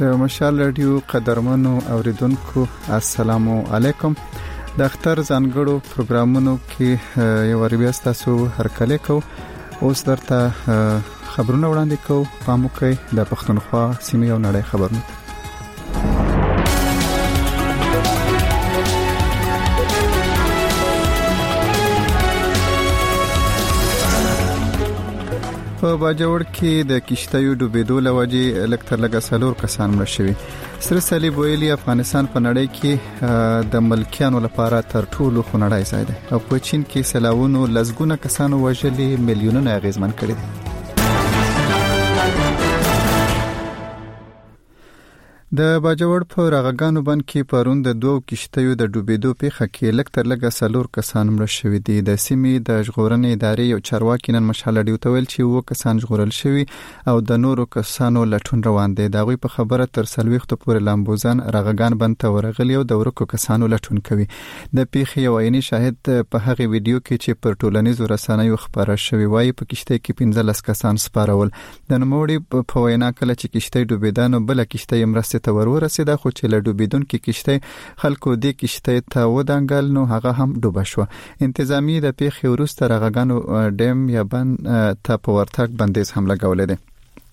د مشال رادیو قدرمنو اوریدونکو السلام علیکم. د اختر ځانګړو پروګرامونو کې یو وربیا تاسو هرکلی کو. اوس درته خبرونه وړاندې کو. پام وکړئ د پښتونخوا سیمې او نړۍ خبرونه. په باجوړ کې د کشتیو ډوبېدو لوجې لکتر لګا سالور کسان مړ شوي. سره صلیب ویلي افغانستان په نړۍ کې د ملکیانو لپاره تر ټولو خونړی ځای دی او په چین کې سلاوونو لزګونه کسانو وژلي میلیونونه اغیزمن کړي دي. د باجوړ په راغګانو بند کې پرون د دوه کشتیو د ډوبېدو پیښه کې لکتر لګا سالور کسان مړ شوي دي. د سیمې د ژغورنې ادارې یو چارواکي نن مشال رادیو ته ویل چې و کسان ژغورل شوي او د نورو کسانو لټون روان دی. دا غوي په خبره تر 40 پورې لامبوزان راغګان بند ته ورغلي او د ورکو کسانو لټون کوي. د پیښې یو عیني شاهد په هغه ویډیو کې چې پر ټولنیزو رسنیو خبره شوی وایي په کشته کې 15 کسان سپارول. د نوموړي په وینا کله چې کشته ډوبېدانو بل کشته مرسته ته ورسېده خو چې له ډوبېدونکو کشته خلکو د کشته ته ودانګل نو هغه هم ډوب شو. انتظامی د پیښې وروسته راغګانو ډیم یا بند ته په ورتګ بندیز هم لګولې ده.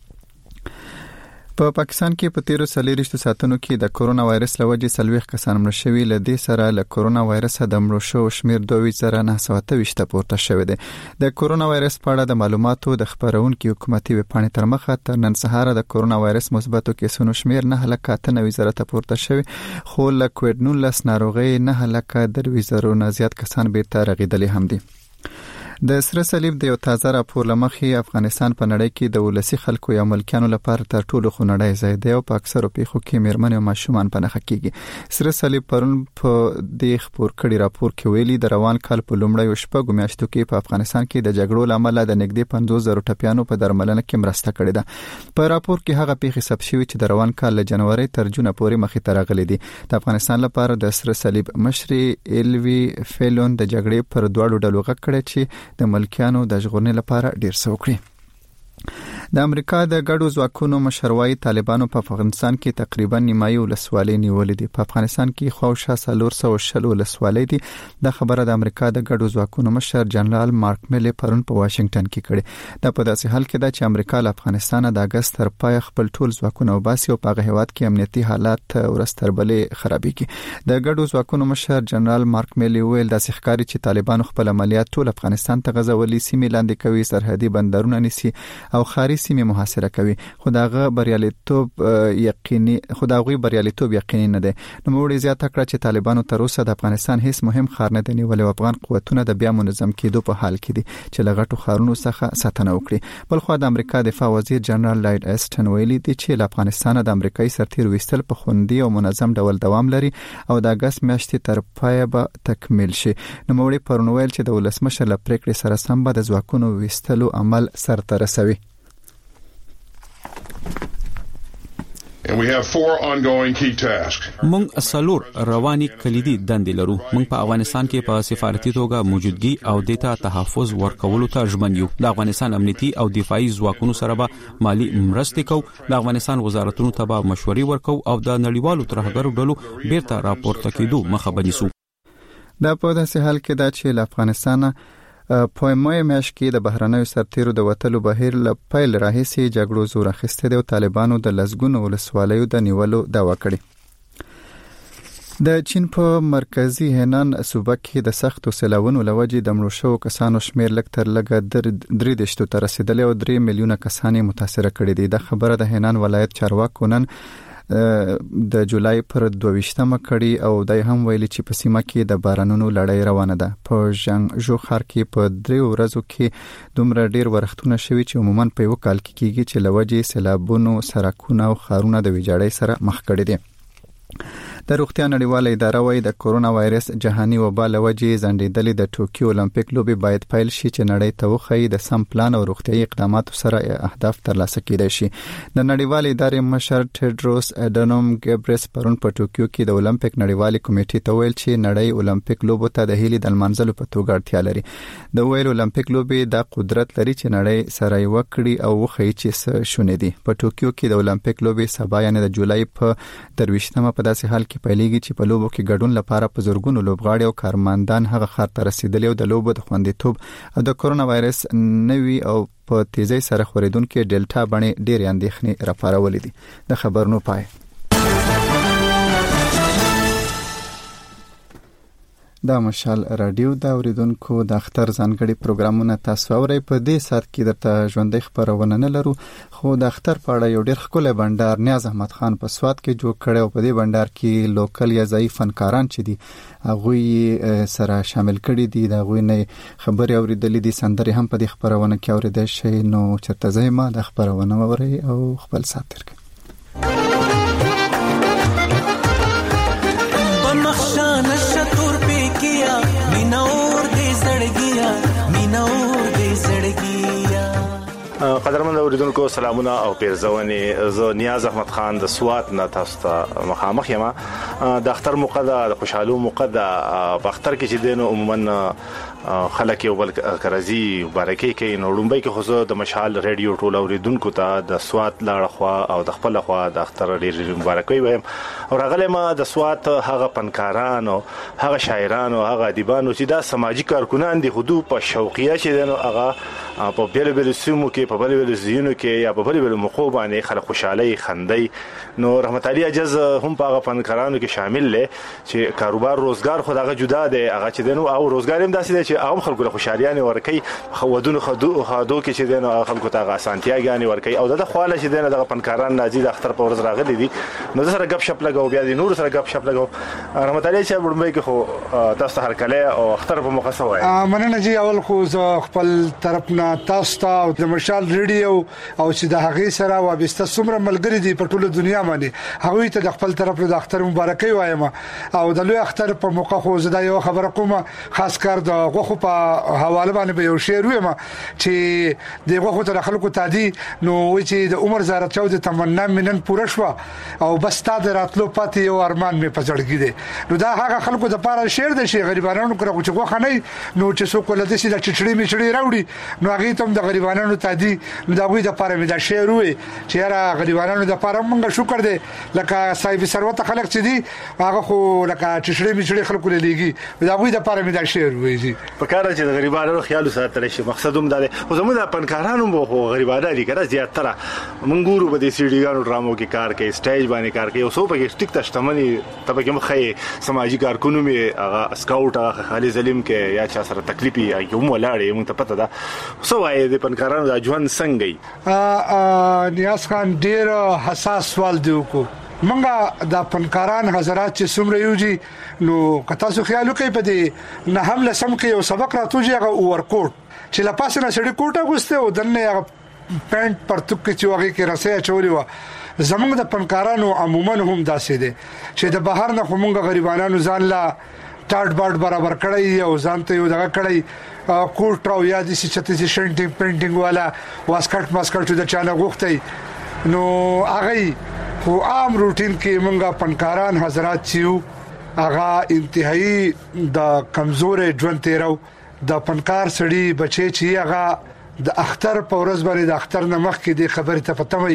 په پاکستان کې په 13 ساعتونو کې د کورونا وایرس لوجې 40 کسان مړ شوي. له دې سره له کورونا وایرس د مړو شو شمیر 2928 پورته شوی دی. د کورونا وایرس په اړه د معلوماتو د خبرونکو حکومتي ویبپاڼې تر مخه تر نن سهار د کورونا وایرس مثبتو کیسونو شمیر 9,99,000 پورته شوی خو له کووډ 19 ناروغي 9,03,000 نه زیات کسان بیرته رغیدلي هم دي. د سره صلیب د یو تازه راپور لمخې افغانستان په نړۍ کې د ولسی خلکو یا ملکیانو لپاره تر ټولو خونړی ځای دی او په اکثرو پیښو کې میرمن او ماشومان په نښه کیږي. سره صلیب پرون په دې خبر کړي راپور کې ویلي د روان کال په لومړۍ شپږو میاشتو کې په افغانستان کې د جګړو لامل د نږدې 50,000 ټپیانو په درملنه کې مرسته کړې ده. په راپور کې هغه پیښې ثبت شوي چې د روان کال له جنوري تر جون پورې مخې ته راغلي دي. د افغانستان لپاره د سره صلیب مشري ایلوی فیلون د جګړې پر دوړو ډلو غږ کړی چې د ملکیانو د ژغورنې لپاره ډیر څه وکړي. د امریکا د ګډو ځواکونو مشروعي طالبانو په افغانستان کې تقریبا نیمایي ولسوالۍ نیولې دي. په افغانستان کې خواوشا 410 ولسوالۍ دي. د خبره د امریکا د ګډو ځواکونو مشر جنرال مارک میلی پرون په واشنگټن کې کړي. دا په داسې حال کې ده چې امریکا له افغانستان د اگست تر پای خپل ټول ځواکونه وباسي او په هغه هیواد کې امنیتي حالات ورستربلې خرابېږي. د ګډو ځواکونو مشر جنرال مارک میلی ویل د ښکاری چې طالبان خپل عملیات ټول افغانستان ته غځولي، سیمې لاندې کوي، سرحدي بندرونه نیسي او خاري سیمې محاصره کوي. خداغه بریالیتوب یقیني نه ده. نو موږ زیاته کړ چې طالبانو تر اوسه د افغانستان هیڅ مهم خار نه دی نیولې او افغان قوتونه د بیا منظم کېدو په حال کې دي چې لغټو خارونو څخه ساتنه وکړي. بل خو د امریکا دفاع وزیر جنرال لایډ اسټن ویلي دی چې له افغانستان د امریکایي سرتیر وستل په خوندي او منظم ډول دوام لري او د اگست میاشتې تر پای به تکمیل شي. نو موږ پرون ویل چې د ولسمشر له پریکړې سره سم به د ځواکونو وستلو عمل سرته رسوي. And we have 4 ongoing key tasks. مونږ سالور رواني کلیدي دندې لرو. مونږ په افغانستان کې په سفارتي توګه موجودګي او دیتا تحفظ ورکولو ته ژمن یو. د افغانستان امنیتي او دفاعي ځواکونو سره به مالی مرستې کوو. د افغانستان وزارتونو ته به مشورې ورکو او د نړیوالو ترهګرو ډلو بیرته راپورته کېدو مخه بنیسو. دا په داسې حال کې ده چې له افغانستان په مې مېش کې د بهرنیو سرتیرو د وټلو بهیر له پیل راهیسې جګړو زور اخیسته دی او طالبانو د لزګونو ولسوالیو د نیولو دعوا کړې. د چین په مرکزی هنان صوبه کې د سختو سیلاوونو لوجې د مړو شوو کسانو شمیر لکتر لګا 3 ته رسیدلی او 3 میلیونه کسان متاثر کړي دي. د خبره د هنان ولایت چارواکو نن د جولای پر 22مه کړي او دای هم ویلي چې په سیمه کې د بارانونو لړۍ روانه ده. په ژنګ ښار کې په 3 ورځو کې دومره ډیر ورښتونه شوي چې عموما په یو کال کې کېږي چې لوجې سیلابونو سرکونه او خارونه د ویجاړۍ سره مخ کړي دي. د روغتیا نړیواله اداره وايي د کورونا وایرس جهاني وبا لوجې ځنډېدلې د ټوکیو اولمپیک لوبي باید پیل شي چې نړۍ ته وخی د سم پلان او روغتیايي اقداماتو سره اهداف ترلاسه کېدای شي. د نړیوالې ادارې مشر ټیډروس اډانوم ګبرس پرون په ټوکیو کې د اولمپیک نړیوالې کمیټې ته ویل چې نړۍ اولمپیک لوبو ته د هیلې د منځلو په توګه اړتیا لري. د ویل اولمپیک لوبي د قدرت لري چې نړۍ سره وکړي او وخی چې څه شونه دي. په ټوکیو کې د اولمپیک لوبي سبا یعنی د جولای په 23مه په داسې حال کې پیلېږي چې په لوبو کې ګډون لپاره په زورګونو لوبغاړي او کارمندان هغه خاطر ته رسیدلي او د لوبو د خوندیتوب او د کورونا وایرس نوي او په تیزی سره خورېدونکو ډیلټا باندې ډېر اندېښنې راپارولې دي. د خبرونو پای. دا مشال رادیو دا اوریدونکو د اختر ځانګړي پروګرامونه تاسو اورئ. په دې سات کې درته ژوندۍ خبرونه نه لرو، خو د اختر په اړه یو ډېر ښکلی بندر نیاز احمد خان په سواد کې جوړ کړی او په دې بندر کې لوکل یا ځایي فنکاران چې دي هغه سره شامل کړي دي. د هغوی نه خبرې اوریدلې دي، سندرې هم په دې خبرونه کې اوریدل شي. نو چرته ځای ما د خبرونه اورئ او خپل سات تیر کړئ. قدرمن اوریدونکو سلامونه او پیرزونې. زه نیاز احمد خان د سوات نه تاسو ته مخامخ یم. د اختر موقع د خوشحالو موقع د اختر کې چې دینو عموما خلک یو بل کرزي مبارکي کوي. نو لومبۍ کې خو د مشال ریډیو ټول اوریدونکو ته د سوات لاړه خوا او د خپل خوا د اختر ډېر مبارکي وایم. او راغلی ما د سوات هغه فنکاران او هغه شاعران او هغه ادیبان چې دا سماجی کارکونان دي خودو په شوقیه چې دینو هغه په بیل بیل سیمو کې په بیل بیل زینو کې یا په بیل بیل موقع باندې خلک خوشحالي خندي. نو رحمت علي اجز هم په هغه فنکارانو کې شامل لې چې کاروبار روزګار خو دغه جدا دی. هغه چې دینو او روزګار هم داسې دی چې هغه خلکو له خوشحاليانه ورکي خودونو خادو کې چې دینو خلکو ته اسانتیاګانی ورکي. او د خواله چې دینو دغه فنکاران نازي د اختر په ورځ راغلي دي. نو سره غب شپ لګاو بیا دي نور سره غب شپ لګاو. رحمت علي چې وړمبې کې خو تاسو هر کله او اختر په موقع سوای. مننه جی. اول خو خپل طرف نه تاسو ته د مشال ریډیو او چې د هغه سره وابسته څومره ملګری دي په ټوله دنیا باندې هغه ته د خپل طرف د اختر مبارکي وایم. او د لوی اختر په موقع خو زدا یو خبره کوم، خاص کر د غوخو په حواله باندې به یو شعر وایم چې د غوخو ته خلکو تادي نو چې د عمر زاره چاو د تمنا منن پوره شو او بس تا د راتلو پاتې یو ارمان می پځړګی دي. نو دا هغه خلکو د پاره شعر د شي غریبانو کړو چې غوخه نه نو چې څوک ولدي چې د چچړي میچړي راوړي نو هغه ته د غریبانو تادي نو دا غوي د پاره می دا شعر وي چې را غریبانو د پاره مونږ شکر دي. لکه صاحب ثروت خلک چې دي هغه خو لکه چشړې میچړې خلکو لېږي دا غوي د پاره می دا شعر وي. په کار چې د غریبانو خیال ساتل شي مقصدوم دا خو زموږ د فنکارانو مو غریبانه دي کړه زیاتره منګورو به د سیډیګانو ډرامو کې کار کوي، سټیج باندې کار کوي او سو په کې ټیک تشتمنی تبه کې مخې سماجی کارکونو می هغه سکاوټ هغه خالي ظلم کې یا چا سره تکلیفي یوم ولاړې مونږ ته پته ده. سو وايي د فنکارانو د ژوند څنګه نیاز خان ډیر حساس سوال دی کو منګه د فنکاران حضرات چې څومره یوجي نو کتا سو خیال کوي په دې نه هم لسم کې یو سبق راتوږي هغه اورکوټ چې لا پاسه نه سړی کوټه غوسته او دنه هغه پینټ پرتوک چې هغه کې رسې چولې و. زمونږ د فنکارانو عموما هم داسې دي چې د بهر نه خمونږ غریبانو ځان لا ټاټ باټ برابر کړی او ځان ته یو دغه کړی کوټ راو یا د سچته شینټینګ پینټینګ والا واسکټ ماسکټ د چانه غوښتي نو هغه خو عام روټین کې مونږه فنکاران حضرات چې هغه انتهایی د کمزورې ژوند تیرو د فنکار سړي بچي چې هغه د اختر په ورځ باندې د اختر نه مخکې د خبرې ته پتمي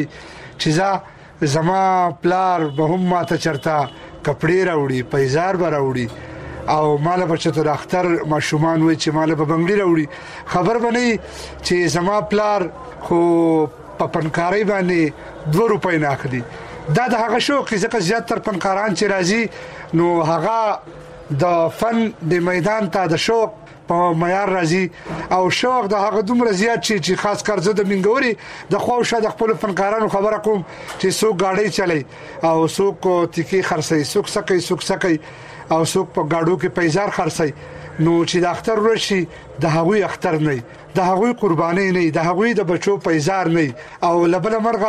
چې زما پلار به هم ماته چرتا کپڑے راوړي پیزار به راوړي او مال بچته د اختر ماشومان وي چې مال به بنگړي راوړي خبر بنئ چې زما پلار خو په فنکاري باندې 2 روپۍ نه اخلي. دا د هغه شوق ځکه زیاتره فنکاران چې راځي نو هغه د فن د میدان ته د شوق په معیار راځي او شوق د هغه دومره زیات چې خاص کار زه د منګوري د خوښه د خپل فنکارانو خبره کوم چې څوک گاډي چلای او څوک تکی خرڅي څوک سکي او څوک په گاډو کې پیزار خرڅي نو چې د اختر ورشي د هغوی اختر نه د هغوی قرباني نه د هغوی د بچو پیزار نه او لبل مرغه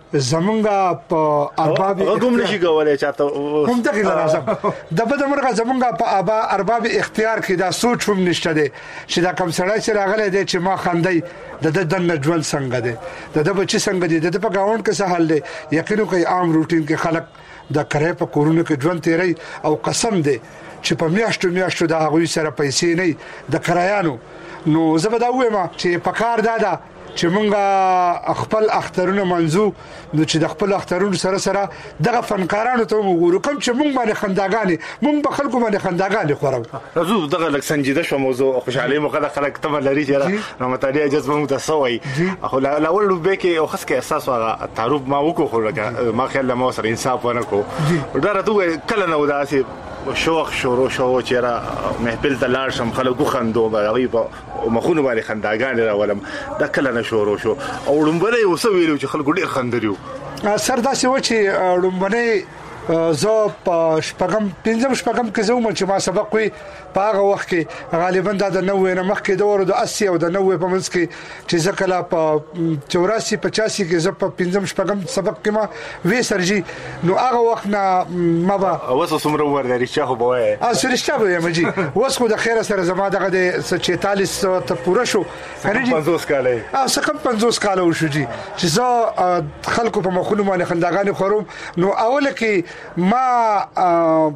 زمونږه په ارباب غوږم نشي کولای چاته هم دغه لازم د بدمرغه زمونږه په ارباب اختیار کې دا سوچ هم نشته دي چې دا کم سړی چې راغلی دی چې ما خاندي د دنه ژوند څنګه دی د بچی څنګه دی د په گاوند کې څه حل دی یقینو کوي عام روټین کې خلک د کرای په کورونو کې ژوند تیری او قسم دی چې په میاشتو د هغوی سره پیسې نه د کرایانو نو زبدا وایم چې په کار دادا چې مونږه خپل اخترونه منځو نو چې د خپل اخترونو سره دغه فنکارانو ته وګورو کوم چې مونږ باندې خنداګانې مونږ په خلکو باندې خنداګانې خورو راځو دغه لک سنجیده شو موضوع خوشحالي مخه خلک ته لري چې نو متعالی جذبه مو تسوي خو الاول به کې او خاص کې احساس واغه تعارف ما وکړو خو ما خیال ما سره انصاف ونکو دا راته کله نو داسې شوق شروع شو چې را محفل ته لاړ شم خلکو خندو غوي په مخونه باندې خنداګان راولم دا کله نه شروع شو او لومبره یو څه ویلو چې خلکو ډیر خندریو سر داسې و چې لومبنه زه په پنځم شپږم کې زوم چې ما سبق وي په هغه وخت کې غالبا د 90 نه مخکې د 80 او د 90 په منځ کې چې زکلا په 84 85 کې زه په پنځم شپږم سبق کې ما وې سرجي نو هغه وخت نه ما به اوس څومره ور لري چې خو به سرشته به مجي اوس خو د خیره سره زما دغه د 46 ته پوره شو 50 کاله سکم 50 کاله وشو چې زه خلکو په مخونو باندې خنداګانې خورم نو اوله کې ما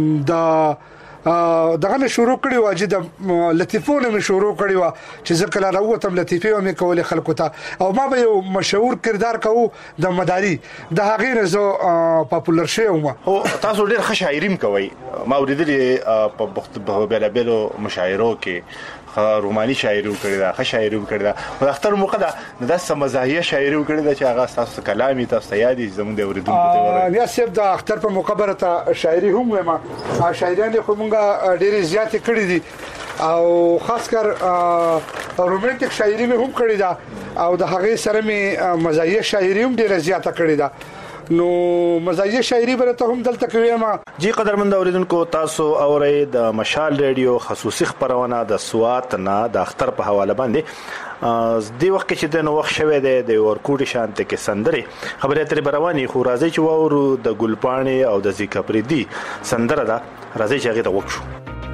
دغه شروع کړی و چې د لطیفونه می شروع کړی و چې ځکه لا راوتم لطیفه و می کولې خلکو ته او ما به یو مشهور کردار کوو د مداري د هغې نه زه پاپولر شوم هو تاسو ډېر ښه شاعري کوي ما اوریدلې په بیلابیلو مشاعرو کې روماني شاعري وکړه دا ښه شاعري وکړه دا اختر موقع دا د سمزاهیه شاعري وکړه دا چې هغه تاسو کلامي تاسو یادې زموږ د اوریدونکو ته ورغی یا سیب د اختر په مقابله ته شاعري هم ما شاعرانه خو مونږه ډېر زیات کړې دي او خاص کر رومانټیک شاعري مې هم کړې ده او د هغه سره مې مزاحیه شاعري هم ډېر زیات کړې ده نو مزاحیه شاعري برته هم دلته کوي ما جی قدرمند اوریدونکو تاسو اورئ د مشال ریډیو خصوصي خبرونه د سوات نه د اختر په حواله باندې د وخت چې د نو وخت شوه د ورکوټي شانته کې سندره خبره تر برواني خو راځي چې وورو د ګلپانی او د زیکا پریدي سندره دا راځي چې هغه ته وښو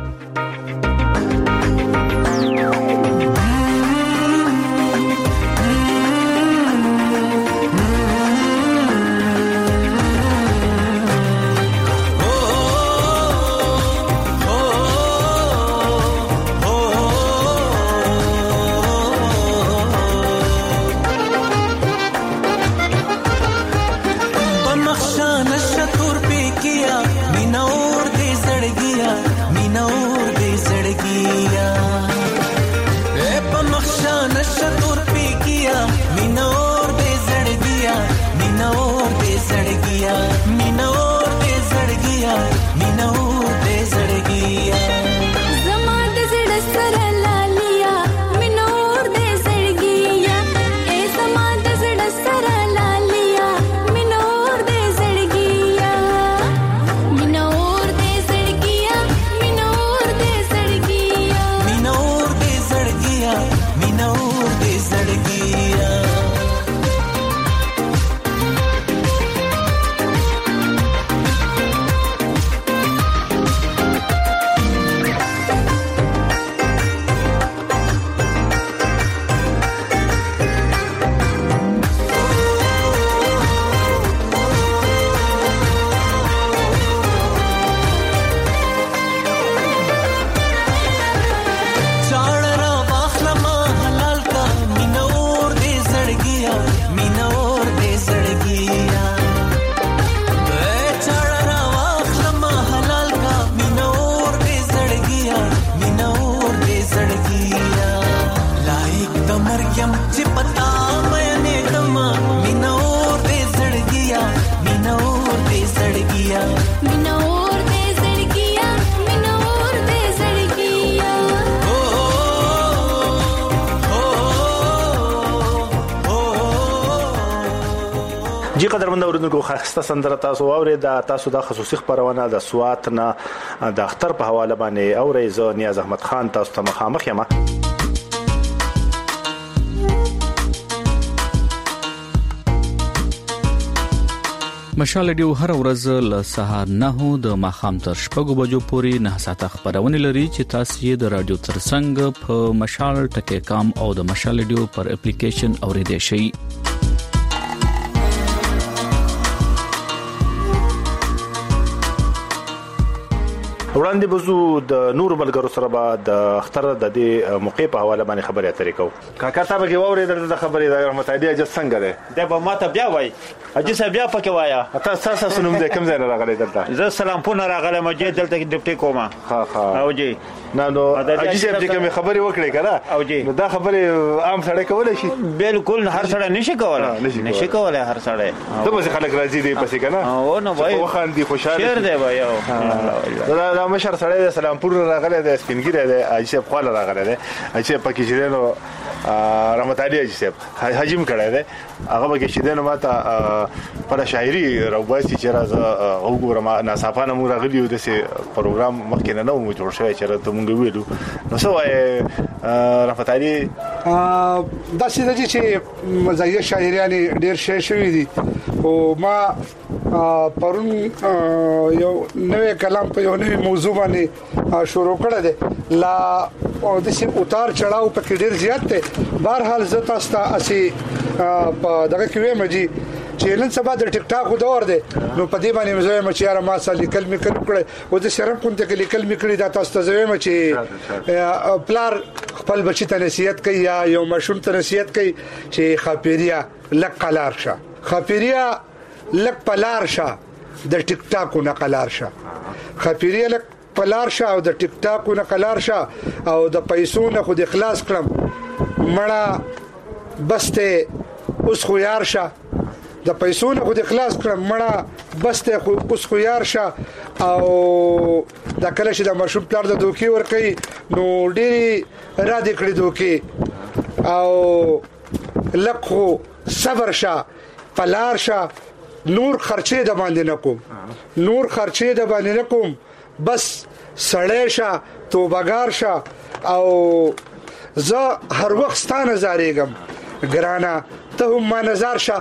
جی قدرمند اوریدونکو خاصه سندره تاسو اورئ دا تاسو د خصوصي خبرونه د سوات نه د اختر په حواله باندې اورئ زه نیاز احمد خان تاسو ته مخامخ یم مشال رادیو هر ورځ له سهار 9 د ماخام تر 6 بجو پورې 9 ساعته خبرونه لري چې تاسو یې د رادیو ترڅنګ په مشال ټکی کام او د مشال رادیو پر اپلیکیشن اوریدئ شئ. وړاندې بزو د نور ملګرو سره به د اختر د دې موقع په حواله باندې خبرې اترې کوو. کاکا تاسو کې ووري د خبرې د رحمت علی اجازه څنګه ده؟ دا به ماته بیا وای اجي صاحب بیا پکې وایا. تاسو نوم دې کوم ځای نه راغلی دلته؟ زه سلامپور نه راغلم چې دلته کې ډیپټي کومه. ها او جی نو اجي صاحب چې کوم خبرې وکړې کړه نو دا خبرې عام سړی کولای شي؟ بالکل هر سړی نشي کولای. نشي کولای هر سړی. ته به خلک راځي دې پسې کنه؟ او نو وای وخاندي خوشاله شعر دی وای. دا مشر سړی د سلامپور راغلی د سپینګری دی اجي صاحب خو راغلی دی. اجي صاحب پکې چې نو رحمت علی اجي صاحب حجم کړی دی هغه به چې نو ماته پر شاعري راوباسي چې راځه وګورم ناصافانه مو راغلی و د سي پروګرام مخکې نه نو جوړ شوی چې راته مونږ ویلو نو سو رحمت علی دا چې مزایه شاعرانه ډیر شې شوې دي او ما پرون یو نوې کلام په یو نوې موضوع باندې شروع کړه ده لا او د سی اتار چړاو په کې ډیر زیات ته بهرحال زه تاسو ته اسی په دغه کې وې مجي چې نن سبا د ټیک ټاک دور دی نو په دې باندې مزه مچیاره ما سالي کلمې کړې او د شرم کوم ته کلمې کړې دا تاسو ته زویم چې پلار خپل بچی ته نصیحت کوي یا یو مشوم ته نصیحت کوي چې خاپیریا لک قلار شه خاپیریا لک پلار شه د ټیک ټاک نه قلار شه خاپیریا لک پلار شه او د ټیک ټاک نه قلار شه او د پیسو نه خود اخلاص کړم مړه بسته اوس خو یار شه د پیسو نه خود اخلاص کړم مړه بسته اوس خو یار شه او دا کله چې د مشروب پلار د دوکي ور کوي نو ډېری را دې کړی دوکي او لکه صبر شه پلار شه نور خرچې د باندې نکوم نور خرچې د باندې نکوم بس سړی شه توبګار شه او زه هر وخت ستانه زاریږم ګرانه ته هم ما نظر شه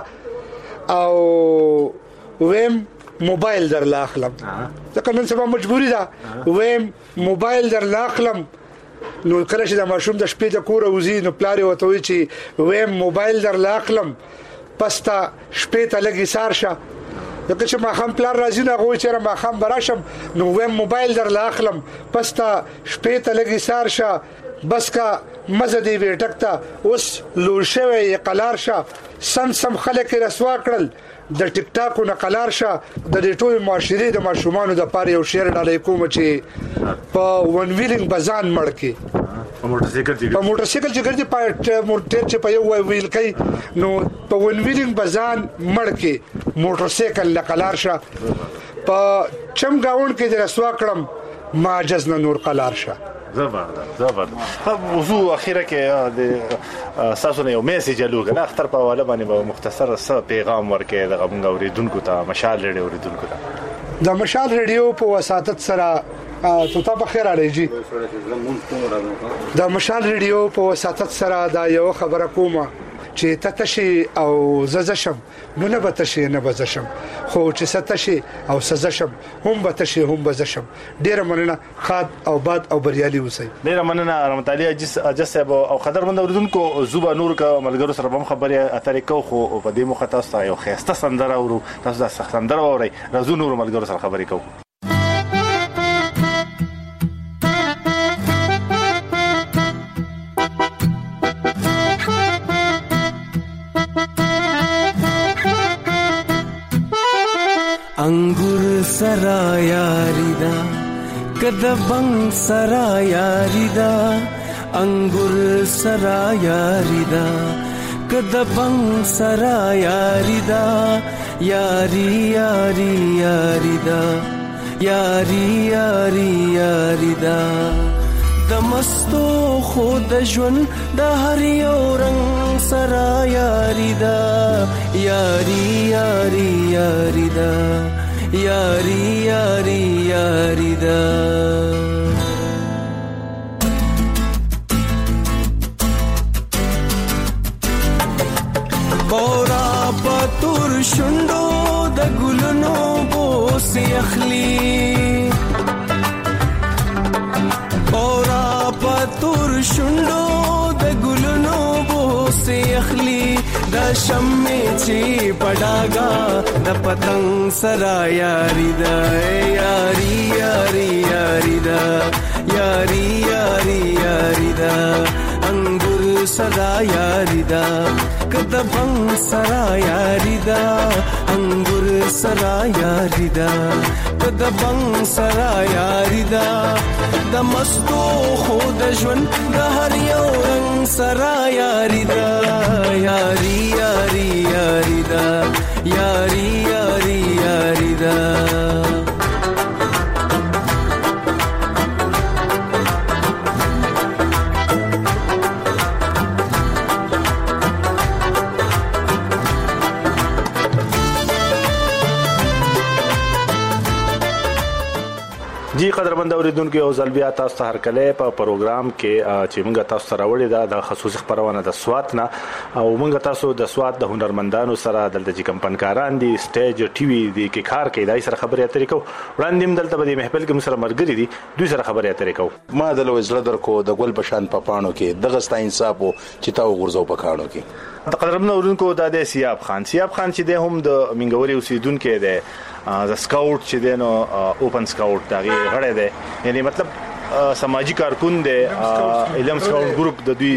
او ویم موبایل در لاخلم ځکه نن سبا مجبوری ده ویم موبایل در لاخلم نو کله چې د ماشوم د شپې د کور وزي نو پلار وته وی چې ویم موبایل در لاخلم پستا شپې ته لګي سار شه دغه چې ما خام پلار راځي نه غوي چې ما خام براشم نو ویم موبایل در لاخلم پستا شپې ته لګي سار شه بس کا مزه دی وی ټکتا اوس لور شوی قلار شه سم خلک رسوا کړل د ټیک ټاک نه قلار شه د دې ټول معاشري د ماشومان د پاره یو شعر ډالې کوم چې په ون ویلینګ بزان مړ کې په موټرسایکل چې ګرځي په موټر چې په یو ویل کوي نو په ون ویلینګ بزان مړ کې موټرسایکل لقلار شه په چم گاون کې د رسوا کړم ما جز نور قلار شه زبردست موضوع اخیره کې د ساسو نه یو میسج لوګ نه اختر په حواله باندې مختصر څه پیغام ورکړي د غوږ اوریدونکو ته مشال ریډیو اوریدونکو ته د مشال ریډیو په وساتت سره ته په خیر اړې جی د مشال ریډیو په وساتت سره دا یو خبره کومه چې تتشي او ززشم نو نه بتشي نه بزشم خو چې ستشي او سزشم هم بتشي هم بزشم ډیر مننه خاد او باد او بریالي وسی ډیر مننه رحمت علی اجازه او قدرمن اوریدونکو زوبا نور کا ملګرو سره هم خبرې اترې کو خو په دې مخه تاسو یو خسته سندره او تاسو د سندره اوري راځو نور ملګرو سره خبرې کو انګور سرا یاریدا کدبنګ سرا یاریدا انګور سرا یاریدا کدبنګ سرا یاریدا یاری یاری یاریدا یاری یاری یاریدا د مستو خود ژوند د هر یو رنگ سرا یاریدا یاری یاری یاریدا یاری یاری یاریدا بورا پتور شندو د د ګلونو بوسې اخلي اورا پتور شوندو د ګلونو بوسې اخلي د شمې چې پډاګا د پتنګ سرا یاري دا یاري یاري یاري دا یاري یاري یاري دا انګور سرا یاري دا کد بنګ سرا یاري دا انګور سرا یاري دا کد بنګ سرا یاري دا د مستو خود ژوند د هر یو رنگ سرا یاري دا یاري یاري یاري دا یاري یاري یاري دا جی قدرمند اوریدونکو او ځل تاسو ته هرکله په پروګرام کې چې موږ تاسو سره وړي د خصوصي خبرونه د سوات نه او موږ تاسو د سوات د هنرمندانو سره دلته چې کم فنکاران دي سټیج ټي وي دي کې کار کوي دای سره خبرې اترې کو وړاندې دلته په محفل کې سره مرګري دي دوی سره خبرې اترې کو ما د لوز لدر کو د ګل بشان په پانو کې دغه ستا انصاف چې تا وګرځو په کانو کې د قدرمند اوریدونکو د سیاب خان چې د هم د منګوري اوسیدونکو دی د سکاوټ چې دی نو اوپن سکاوټ دغه غړی دی یعنی مطلب سماجی کارکون دی علم سکاوټ ګروپ د دوی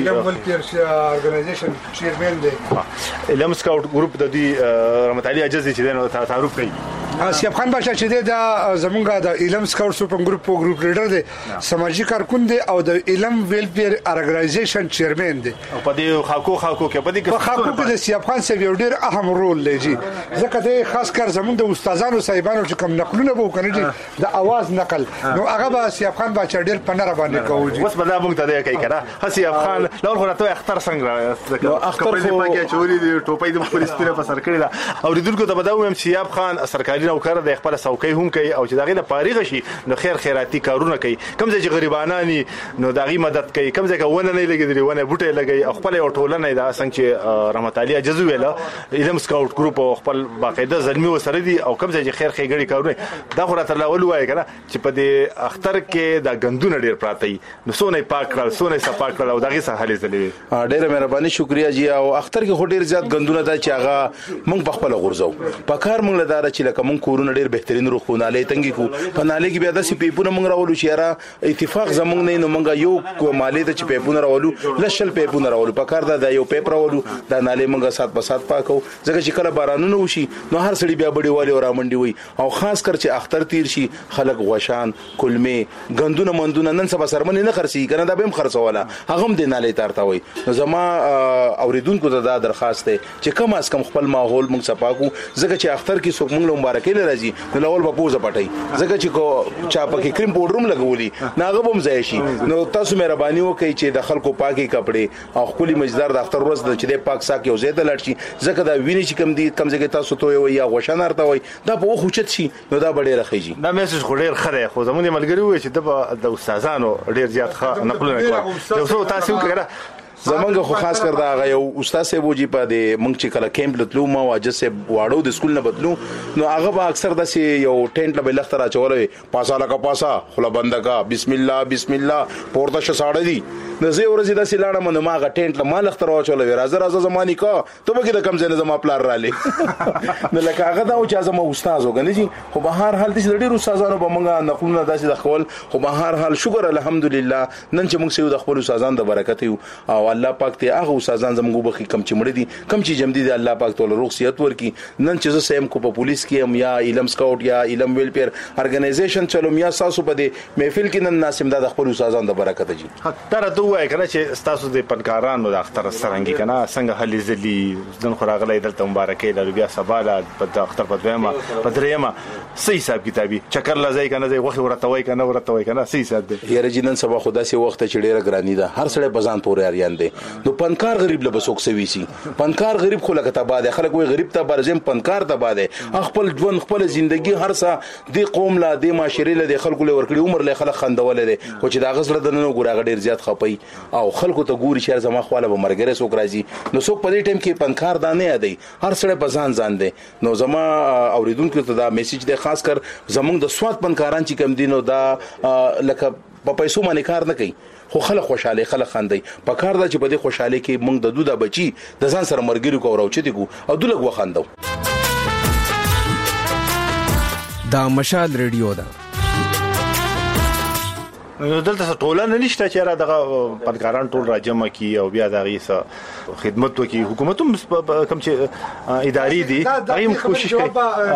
ارګنایزیشن چیرمن دی علم سکاوټ ګروپ د دوی رحمت علي اجازه چې دی نو تعارف کوي سیاب خان بادشاہ چې دی د زمونږه د علم سکاوټ سوپر ګروپ لیډر دی سماجی کارکون دی او د علم ویلفیر ارګنایزیشن چیرمن دی او په دې خاکو کې په دې خاکو کې د سیاب خان سیو ډیر اهم رول لري ځکه د خاص کر زمونږ د استادانو صاحبانو چې کوم نقلونه وو کړی د आवाज نقل نو هغه به سیاب خان بادشاہ ډیر پنره باندې کوي اوس به دا موږ ته دی کوي کنه سیاب خان لور خو ته اختر څنګه اختر خو پکې چوري دی ټوپۍ د پولیسو په سر کړی دا او ریدونکو ته بداوم سیاب خان سرکاري نوکر د خپل څوکۍ هم کوي او چې دغه د فارغ شي نو خیر خیراتی کارونه کوي کوم ځای چې غریبانانی نو دغه مدد کوي کوم ځای کې ونه نه لګیدلی ونه بوټي لګي خپل یو ټولنه دا څنګه چې رحمت علي اجازه ویله علم سکاوټ ګروپ خپل باقاعده ځلمي وسره دي او کوم ځای چې خیر خیګړي کارونه دا خو راته لاول وای کنه چې په دې اختر کې دا غندونه ډیر پراته نو سونه پاک کړل سونه صفا کړل او دغه څه حالې زلي ډیره مهرباني شکریا جی او اختر کې ډیر زیات غندونه دا چې هغه مونږ په خپل غورځو په کار مونږ لدار چې لکه مونږ کورونه ډیر بهترین روخونه لې تنګي کو په نالې کې بیا د سی پیپونه مونږ راولو چې را اتفاق زمونږ نه نو مونږ یو مالې ته چې پیپونه راولو لشل پیپونه راولو په کار دا یو پیپ راولو دا نالې مونږ سات په سات پاکو ځکه چې کله بارانونه وشي نو هر سړي بیا بډي والی او رامنډي وي او خاص کر چې اختر تیر شي خلک غوشان کلمه غندونه مندونه نن سبا سرمنه نه خرسي کنه دا به هم خرڅوله هغه هم د نالې تارتا وي نو زما اوریدونکو ته دا درخواست دی چې کم از کم خپل ماحول مونږ صفاکو ځکه چې اختر کې څوک مونږ مبارکي لري نو لول په پوزه پټي ځکه چې کو چا پکې کریم پاوډر هم لګولي ناغه بم ځای شي نو تاسو مهرباني وکړئ چې د خلکو پاکي کپڑے او خولي مجدار د اختر ورځ د چې د پاک ساک یو زیاده لړ شي ځکه دا ویني چې کم دي کم ځای تاسو ته وي یا غوښنه ارته وي دا په خوچت شي نو دا ډېر راخیږي دا میسج خو ډېر خره خو زمونږ ملګری وي چې د استادانو ډېر زیات ښه نقلونه کوي یو څو تاسو وکړه زمونږ خو خاص کر دا یو استاد سیبو جی په د مونږ چې کله کیمپ لتلو ما واجه سه واړو د سکول نه بدلو نو هغه به اکثر د یو ټینټ له لختر اچولې پاسا لکه پاسا خلا بندګه بسم الله پورته شساړه دي نو زه ورځ د سیلاړه منو ما غ ټینټ له ما لختر اچولې راځه زمانی کا ته به د کم ځای نه زما پلار را لې نو لکه هغه دا چې زما استاد وګنې جی خو به هر حال د ډېر استادانو به مونږه نقلونه داسې د خپل خو به هر حال شکر الحمدلله نن چې مونږ سیو د خپل استادانو د برکت یو او الله پاک ته هغه استادان زموږ بخي کم چې مړ دي کم چې جمع دي الله پاک ته روغ صحت ورکي نن چې زه سیم کو په پولیس کې هم یا علم سکاوټ یا علم ویلفیر ارګنایزیشن چلوم یا تاسو په دې محفل کې نن ناسم د خپل استادان د برکت جي تر ته وای کنه چې تاسو د پنکارانو د اختر سرنګي کنه څنګه حل زلي ځن خراغله دلته مبارکي د بیا سباله په اختر په دیمه په دریمه صحیح حساب کتابي چکر لځای کنه زي وخت ورته وای کنه صحیح حساب دي یاره جنن سبا خدا سي وخت چې ډیره ګرانی ده هر سړی بزان تور یاريان ژوند دی نو پنکار غریب له بسوک سوي سي پنکار غریب خو لکه تبا دی خلک وي غریب ته برزم پنکار تبا دی خپل ژوند خپل ژوندۍ هر څه دی قوم لا دی معاشري له دی خلکو له ورکړي عمر له خلک خندول دي خو چې دا غزله د نن ګورغه ډیر زیات خپي او خلکو ته ګوري شهر زما خواله به مرګره سوک راځي نو څوک په دې ټیم کې پنکار دانه یادي هر سړی په ځان دی نو زما اوریدونکو ته دا میسج دی خاص کر زمونږ د سواد پنکاران چې کم دینو دا لکه په پیسو باندې کار نه کوي خو خلک خوشاله خلک خندي په کار دا چې په دې خوشاله کې موږ د دوه بچي د ځان سره مرګري کو راوچتي کو او دلګ وخاندو دا مشال ریډیو دا دلته ټولنه نشته چې را دغه پنکاران ټول راجمع کی او بیا دغه خدمت وکي حکومت هم کوم چې اداري دي هغه کوشش کوي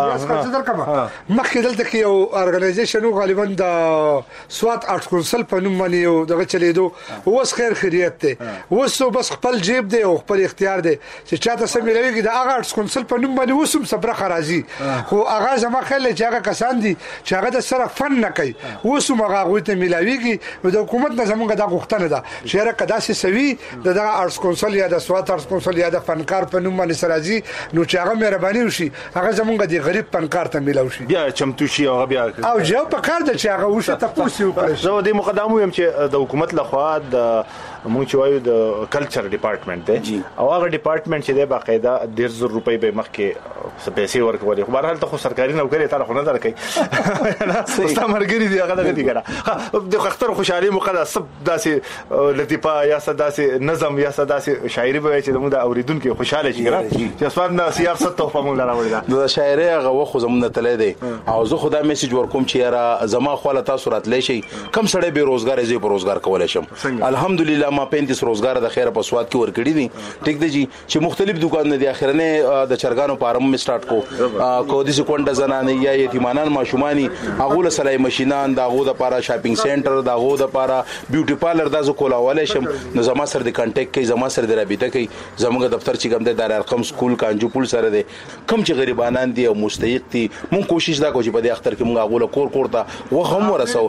مخکې دلته کې یو ارګنایزیشن غالبا د سوات آرټ کونسل په نوم باندې یو دغه چلیدو اوس خیر خیریت دی اوس بس خپل جیب دی او خپل اختیار دی چې چاته سم ملويږي د هغه آرټ کونسل په نوم باندې وسم صبر خرازي خو هغه زما خل چې هغه کسان دي چې هغه د سره فن نه کوي وسم هغه غوي ته ملوي د حکومت نه زمونږ د غوښتنه ده چې را کداسي سوي د آرټس کونسل یا د سوات آرټس کونسل یا د فنکار په نوم باندې سرازي نو چې هغه مهرباني وشي هغه زمونږ د غریب فنکار ته ملو شي بیا چمتو شي او بیا او جو په کار د چې هغه وشه تاسو وکړئ زه د مقدمو يم چې د حکومت لخوا د مونږ چې وایو د کلچر ډپارټمنټ دی او هغه ډپارټمنټ چې د باقاعده 1.5 روپۍ به مخکې پیسې ورکولې خو بهرحال ته خو سرکاري نوکری ته خو نه درکې نه ستا مرګري دی هغه دغه دی کنه د اختر خوشحالي مقدس سب داسې لطیفه یا داسې نظم یا داسې شاعري به چې موږ د اوریدونکو خوشاله شي کنه چې اسوان سیاست توفه موږ راوړل دا شاعري هغه وخت زمونږ تلې دی او زه خدا میسج ورکوم چې یاره زما خواله تاسو راتلې شي کم سړی به روزګار یې په روزګار کولای شم الحمدلله ما 35 روزګار د خیره په سواد کې ورکړی دي ټیک دی جی چې مختلف دکانونه دي اخرنه د چرګانو فارم می سٹارټ کو د سکونډه زنانه یا یتیمانان ماشومانی هغه له سلای ماشینان دغه د پارا شاپینګ سنټر دغه د پارا بیوټي پارلر د کولاواله شم نو زما سره د کانټیکټ کوي زما سره د رابطه کوي زموږ دفتر چې کوم د دار ارقم سکول کانجو پول سره دی کم چې غریبانان دي او مستحق دي مون کوشش دا کوو چې په دې اختر کې مونږ هغه کور کور ته وهم ورسو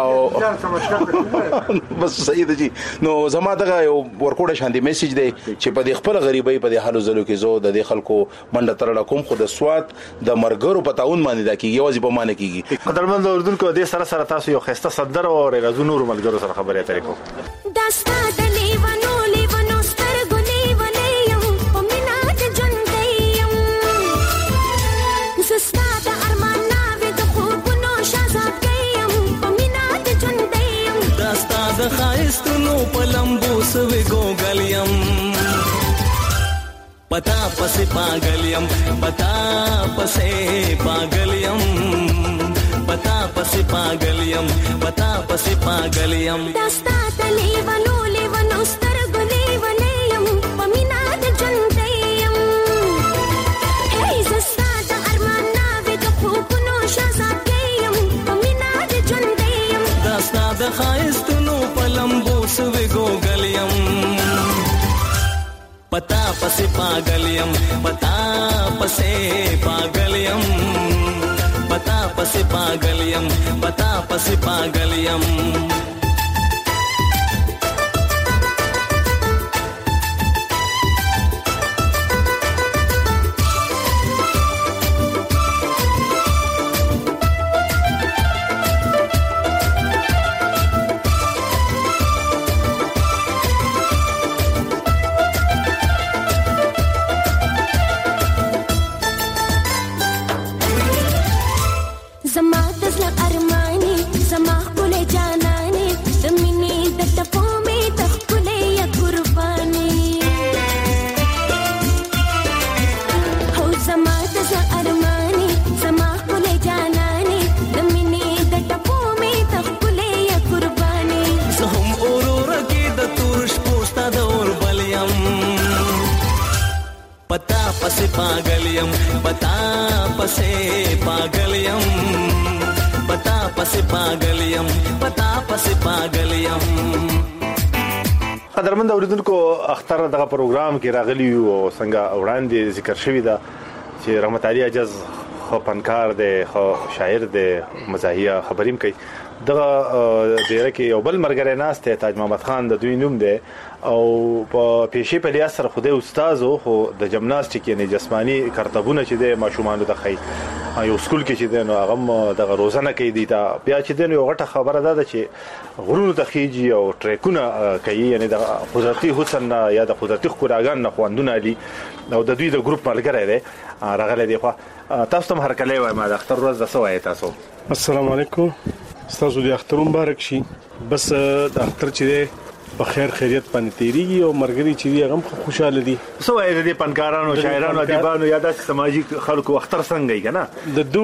او بس صحیح دی نو زما دغه ورکوډه شاندي میسج دی چې په دې خپل غریبۍ په دې حالو زلو کې زو د دې خلکو منډه ترړه کوم خو د سوات د مرګرو په تاون باندې دا کیږي یوازې په معنی کیږي قدرمن اردوونکو دې سره سره تاسو یو خسته صدر او راځو نور ملګرو سره خبرې اترې کوو داستا د لیوانو سترګو لیوانیم په مینا د ژوندیم زستا د ارمان ناوې د خوبونو شهزاد یم په مینا د ژوندیم داستا د ښایستونو په لمبو سوې ګوګلیم پتا پسې پاگلیم پتا پسې پاگلیم پتا پسې پاگلیم پتا پسې پاگلیم داستا د لیوانو سترګو لیوانیم په مینا د ژوندیم هی زستا د ارمان ناوې د خوبونو شهزاد یم په مینا د ژوندیم داستا د ښایستونو په لمبو سوې ګوګلیم پتا پسې پاگلیم پتا پسې پاگلیم پتا پسې پاگلیم پتا پسې پاگلیم پتا پسې پاگلیم پتا پسې پاگلیم پتا پسې پاگلیم پتا پسې پاگلیم قدرمن اوریدونکو اختر دغه پروګرام کې راغلی او څنګه وړاندې ذکر شوی دا چې رحمت علي اجز خو فنکار دی خو شاعر دی مزاحیه خبریم کوي دغه ډیره کې یو بل مرګره ناشته تاج محمد خان د دوی نوم دی او په پیشي په لیاس سره خوده استاد خو د جمناستیک یعنی جسمانی کرتبونه چې د ماشومان د خی یو سکول کې چې د نو هغه د روزانه کې دی تا بیا چې د یو غټه خبره ده چې غرور د خيجي او ټریکونه کوي یعنی د قدرتي حسن یا د قدرتي خوراګان نه خوندونه دي او د دوی د ګروپ ملګری دی راغله دی خو تاسو ته هر کله وای ما د اختر ورځ د سوای تاسو السلام علیکم تاسو د اختر مبارک شي بس د اختر چې په خیر خیریت باندې تیریږي او مرګري چې هغه خوشاله دي سوای د پنکارانو شاعرانو ادیبانو یا د سماجی خلکو اختر څنګه یې کنه د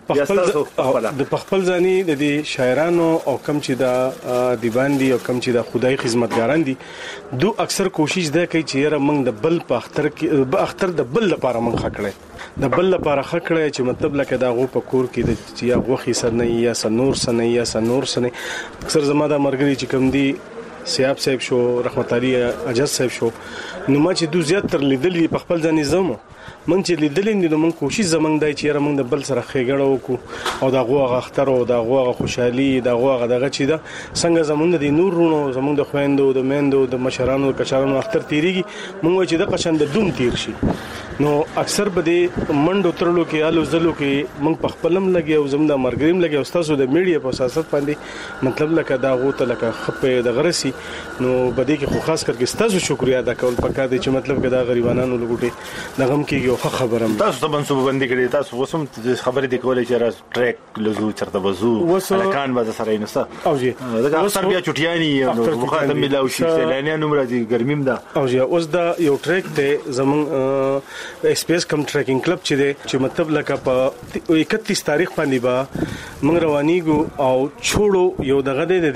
دو د خپل ځاني د شاعرانو او کم چې د دیوان دي او کم چې د خدای خدمتګاران دي دو اکثر کوشش ده کوي چې موږ د بل په اختر کې اختر د بل لپاره موږ خکړې د بل لپاره خکړې چې مطلب لکه دا غو په کور کې د چې غوخي سر نه یا سنور سن یا سنور سن اکثر زما د مرګري چې کم دي سیاب صاحب شو رحمت علي اجاز صاحب شو نو ما چې دو زیات تر لیدلې په خپل ځانې زمو من چې لیدلې نو من کوشش زمنګ دای چې موږ د بل سره خېګړه وکړو او دا غوغه اختر او دا غوغه خوشحالي دا غوغه دغه چې دا څنګه زمونږ د نورونو زمونږ د خويندو د میندو د مشرانو کچارانو اختر تیریږي موږ چې د قشن د دوم تیر شي نو اکثر به د منډو ترلو کې الو زلو کې موږ په خپلم لګي او زموږ د مرګریم لګي او تاسو د میډیا په اساس باندې مطلب لکه دا غوته لکه خپې د غرسي نو بده کې خو خاص کر کې تاسو شکریا ادا کول پکا دي چې مطلب کې دا غریبانو لګوټي دغم کې یو خبرم تاسو ته منسوب بندي کړی تاسو وسم خبرې د کولې چې راز ټریک لزو چرته وزو الکان باز سره نسته او جی دا اکثر بیا چټیانی نو مخاطب ملاو شي سیلانیان نمبر دي ګرمیم دا او جی اوس دا یو ټریک ته زمون اسپیس کم ټریکینګ کلب چې دی چې مطلب لکه په 31 تاریخ باندې با موږ روانيګو او چھوړو یو دغه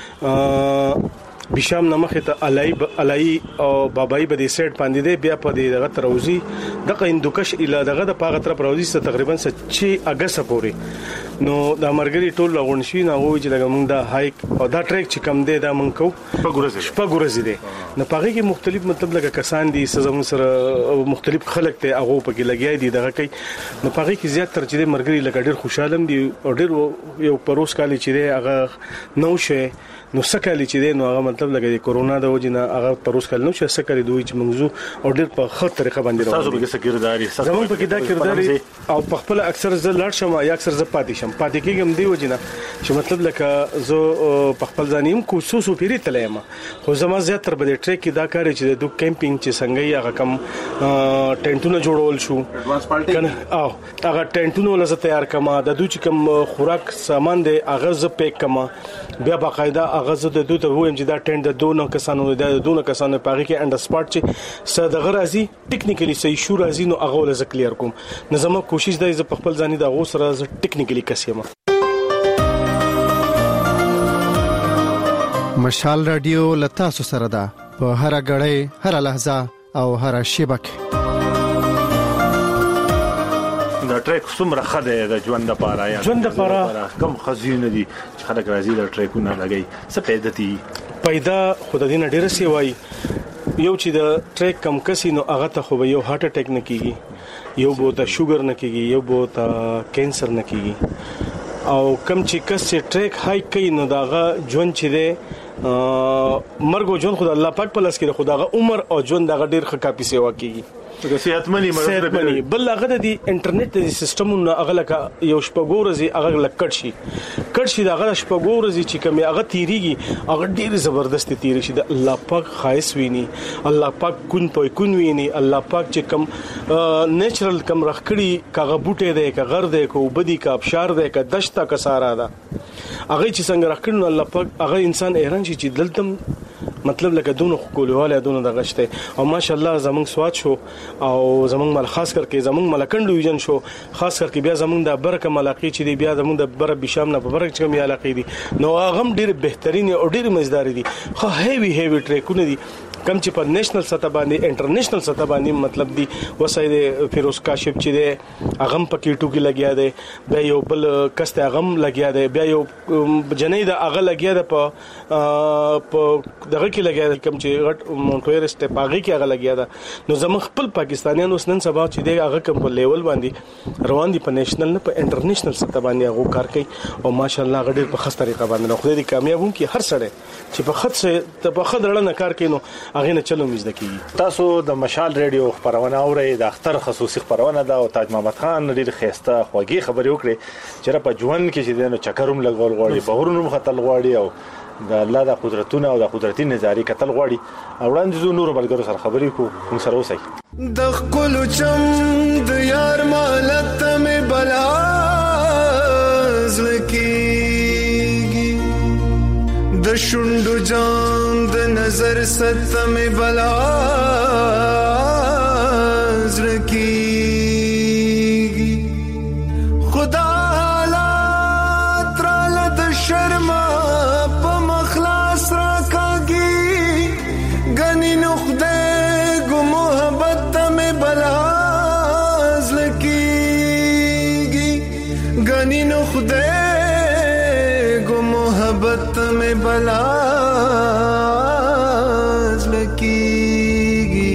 دی بشام نمخه ته علای او بابای به دې سیټ باندې دی بیا په دې دغه تروزی دغه اندوکش اله دغه د پاغه تر پروزی څخه تقریبا 6 اگست پورې نو د مرګري ټول لغونشي نه وای چې لګم دا هایک او دا ټریک چې کم دی دا مونږ کو په ګورز دی نه پاغه کې مختلف مطلب لکه کسان دي سزم سره مختلف خلک ته هغه په کې لګیای دي دغه کوي نو پاغه کې زیات تر چې مرګري لګ ډیر خوشاله دي او ډیر یو پروس کالي چې هغه نو شه نو سکهلی چې نو هغه مطلب لګي کورونا د وجنه هغه پروس کال نو چې سکهلی دوی چې موضوع او ډیر په خطر طریقه باندې تاسو به سکیرداري زمون په کې دا کرداري او په خپل اکثر ز لاړ شم یا اکثر ز پاتې شم پاتې کېږم دی وجنه چې مطلب لکه زه په خپل ځانیم کوسوسو پیری تلم خو زما زیات تر بده ټریک کې دا کار چې د کیمپینګ چې څنګه هغه کم ټینټونه جوړول شو کنه او هغه ټینټونه لزه تیار کما د دوی چې کم خوراک سامان دی هغه ز پیک کما بیا باقاعده هغه زه د دوی ته وایم چې دا ټینټ د دوه کسانو د دوه کسانو په کې انډر سپاټ چې صدغه راځي ټیکنیکلی صحیح شو راځي نو هغه ول ز کلیر کوم نظم کوشش دی ز خپل ځاني د غو سره ز ټیکنیکلی کسیمه مشال رادیو لتا سره ده په هر غړې هر لحظه او هر شیبک دا ټریک څومره خده د ژوند لپاره یا ژوند لپاره کم خزینه دي چې خلک راځي د ټریکونه لګي څه پیدا خود دې نه ډیر سی وای یو چې د ټریک کم کسي نو هغه ته خو یو هارت اٹیک نه کیږي یو بو ته شوګر نه کیږي یو بو ته کینسر نه کیږي او کم چې کس چې ټریک هاي کوي نو داغه ژوند چې دی مرګ ژوند خدای الله پاک په لاس کې خدای عمر او ژوند دغه ډیر ښه کاپی سیوا کیږي صحتمنی بل هغه د انټرنیټ د سیستمونو هغه لکه یو شپګورزي هغه لکټ شي دغه شپګورزي چې کوم هغه تیریږي هغه ډیر زبردست تیری شي د الله پاک خاص ویني الله پاک کون ویني الله پاک چې کوم نیچرل کم رخکړي کاغه بوټي دی کا غر دی کو بدی کا ابشار دی کا دشتا کا سارا دا هغه چې څنګه رخکړي الله پاک هغه انسان حیران شي چې دلتم مطلب لکه دونه کولواله دونه د غشته او ماشاءالله زمونږ سواد شو او زمونږ مل خاص کرکې زمونږ ملکند ډیویژن شو خاص کرکې بیا زمونږ د برکه ملاقات چې دی بیا زمونږ د بر بشام نه په برکه چې کوم علاقې دي نو هغه ډیر بهترین او ډیر مزدار دي خو هیوی ټریکونه دي کم چې په نېشنل سطح باندې انټرنیشنل سطح باندې مطلب دی وسایل فیروز کاشف چې دی اغم پکې ټوکی لګیا دی بیا یو بل کسته اغم لګیا دی بیا یو جنې د اغه لګیا دی په دغه کې لګیا دی کم چې غټ مونټ ایورست پاغي کې اغه لګیا دی نو زموږ خپل پاکستانیان اوس نن سبا چې دی اغه کم په لیول باندې روان دي په نېشنل نه په انټرنیشنل سطح باندې هغه کار کوي او ماشاءالله غډیر په خسته طریقه باندې خو دې کامیاب هم کی هر سړی چې په خط سه ته په خط رړنه کار کوي نو هغه نه چلو مزد کی تاسو د مشال ریډیو خبرونه اورئ د اختر خصوصي خبرونه دا او تاج محمد خان ډیر خيسته خوږی خبري وکړي چې په ژوند کې چې دنه چکرم لګول غواړي بهورونو خطر غواړي او د الله د قدرتونو او د قدرتي نظاری کتل غواړي او وړاندې زو نور بلګرو سره خبرې کو موږ سره اوسئ د خپل چم د یار مالت مې بلا زلکیږي د شوندو جام د نظر ست مې بلا زلکیږي خدا حالات را لد شرما په مخلاص را کاږي غنی نخده ګو محبت مې بلا زلکیږي غنی نخده ګو محبت مې بلا زلکیږي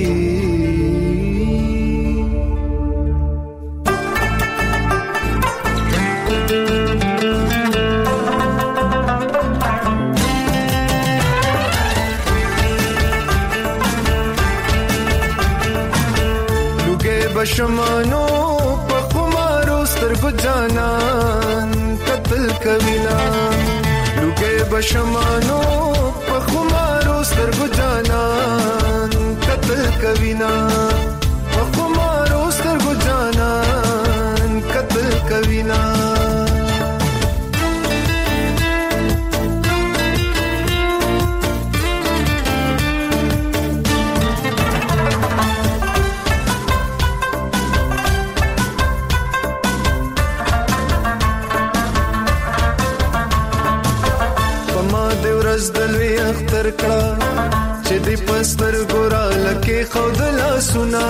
بشمانو په خمارو سترګو جانان قتل کوینا لوګي بشمانو په خمارو سترګو جانان قتل کوینا په خمارو سترګو جانان قتل کوینا دلوي اختر کړه چې دې پستر ګورا لکه خودلا سنا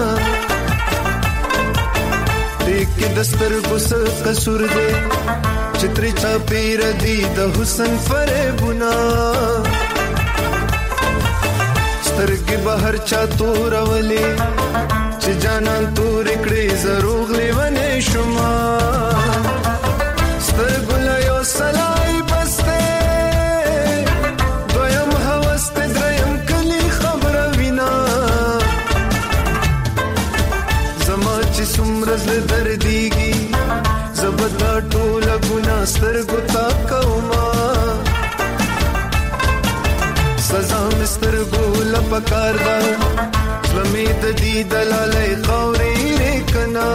دې کې دستر ګس قصور دې چتري چا پیر دې د حسن فریبنا سترګې بهر چا تور ولي چې جانان تور کړې زروغ لیونه شما سترګو لا یو سلای بسته سمرز دردیږي زبدا ټوله ګنا سترګو تا کوما سزا مسترګو لپکار دا لمید دی دلاله خوري کنا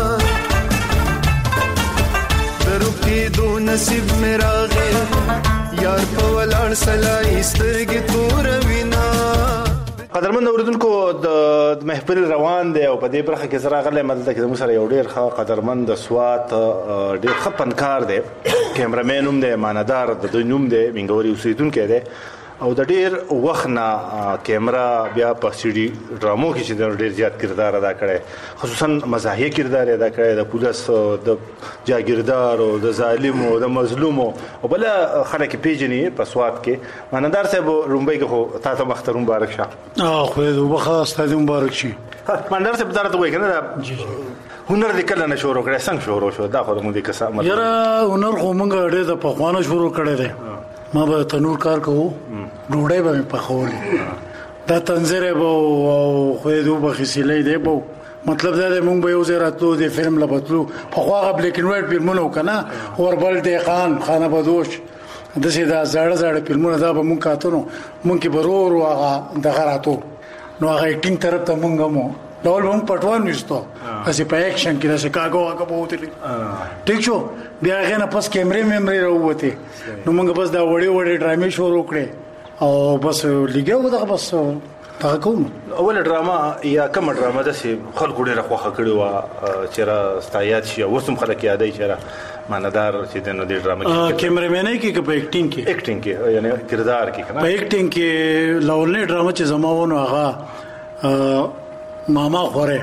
درو کې دو نصیب میرا غه یار په ولړ سلای سترګې تور وینا قدرمن اوریدونکو د محفل روان دی او په دې برخه کې زرا غلې مدد کې موږ سره یو ډیر ښه قدرمن د سوات ډیر ښه فنکار دی کیمرامین هم دی ماندار د دوی نوم دی منګوري اوسیدونکو دی او د ډیر وخت نه کیمرا بیا په سي ډي ډرامو کې چې ډیر زیات کردار ادا کړي خصوصا مزاحیه کردار ادا کړي د پولیس د جاګیردار او د ظالم او د مظلوم او بل خلک پیژني په سوات کې ماندار صاحب رومبای کې خو تاسو مختار مبارک شه خو دې وبخه ستاسو مبارک شي ماندار صاحب درته وایي کنه هنر دې کله نه شروع کړی څنګه شروع شو دا خو موږ دې کسه یاره هنر خو موږ ډېر د پخوانه شروع کړی دی ما به تنور کار کوو ډوډۍ به پخولې دا تنظیر به او خو دې وبخسلې دی به مطلب دا دی مونږ به یو ځای راتلو د فلم لپاره په خو هغه بلیک اینډ وایټ فلمونه وکنه اوربل دی خانه بدوش د سې دا زړه فلمونه دا به مونږ کاتو مونږ کې برور واغه د غراتو نو هغه اکټینګ طرف ته مونږ مو ډول مونږ پټوان نشته اسی په اکشن کې د شکاګو هغه بوتلی ټیک شو بیا هغه نه پس کیمرې راوته نو مونږ بس دا وړي ډرامې شروع کړې او بس لګیو دا بس تا کوم اول ډراما یا کوم ډراما د خلکو ډیره خوخه کړي وا چې را ستایات شي وسم خلک یادای چې ماندار چې دنه د ډرامه کې کیمرامینای کې په اکټینګ کې یعنی کردار کې کنه په اکټینګ کې لولنې ډرامه چې زماونه هغه ماما خوره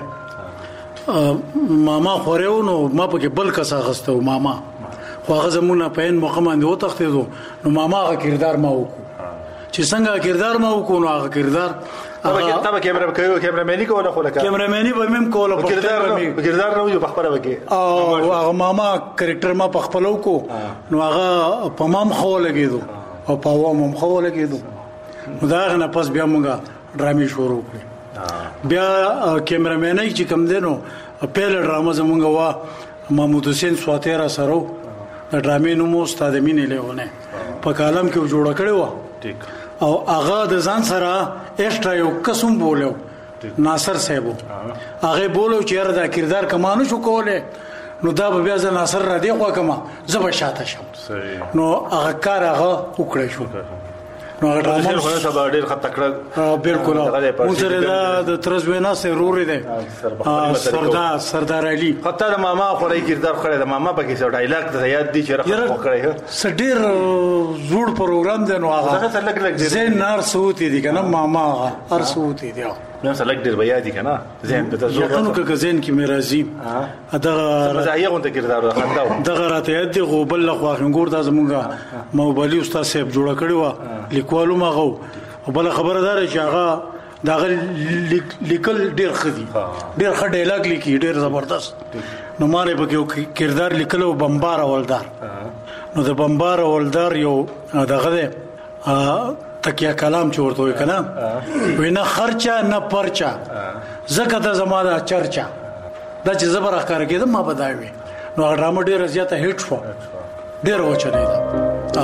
نو ما په کې بل کس اغسته ماما خو هغه زمونه په ان موقع باندې و تختیدو نو ماما هغه کردار ما وکړو چې څنګه کردار ما وکړو نو هغه کردار هغه کیمرامینی کوله خو لکه کیمرامینی به مم کوله په کردار نو یو بخبره وکي او هغه ماما کریکټر ما په خپلو کو نو هغه په مام خو لګیدو او په وامم خو لګیدو نو دا نه پس بیا موږ ډرامې شروع کړې بیا کیمرامینی چې کم دینو په ډرامه زمونږ وا محمود حسین سواتیرا سره د ډرامې نوم استاد مینې لیونه په کالم کې جوړ کړی و او هغه د ځان سره ایکسټرا یو قسم بولیو ناصر صاحب هغه بولو چې دا کردار کمانو شو کوله نو دا بیا ځ ناصر را دی خو کما زب شاته شم نو هغه کار هغه وکړی شو نو ډرامه خو سبا ډیر خط تکړه بالکل موږ دا د ترزوینا سرور دی سردار علي خطه د ماما خوري کردار خړې د ماما په کې څو ډایلاګ د یاد دي چې راخ وکړي سډیر زوړ پروګرام دی نو هغه زین نار سوتی دي کنه ماما هر سوتی دی نو سلک ډیر بیا دي کنه زین په تاسو یقینو کې زین کې مرزي دغه مزایغه غونډه کردار خنداو دغه راته یاد غو بل خو خنګور د زمونږه موبایل استاد صاحب جوړ کړی و لیکوالو ماغو بل خبردار چې هغه دغه لیکل ډیر خدي ډیر ښه ډایلاګ لیکي ډیر زبردست نو ماره په کې کردار لیکلو بمبار اولدار نو د بمبار اولدار یو دغه تکیا کلام چورته وي کنه وینا خرچا نه پرچا زکه د زماده چرچا دا چې زبر اخکار کېده ما بداوي نو ډرامه ډیر زیاته هیټ شو ډیر وچلې ده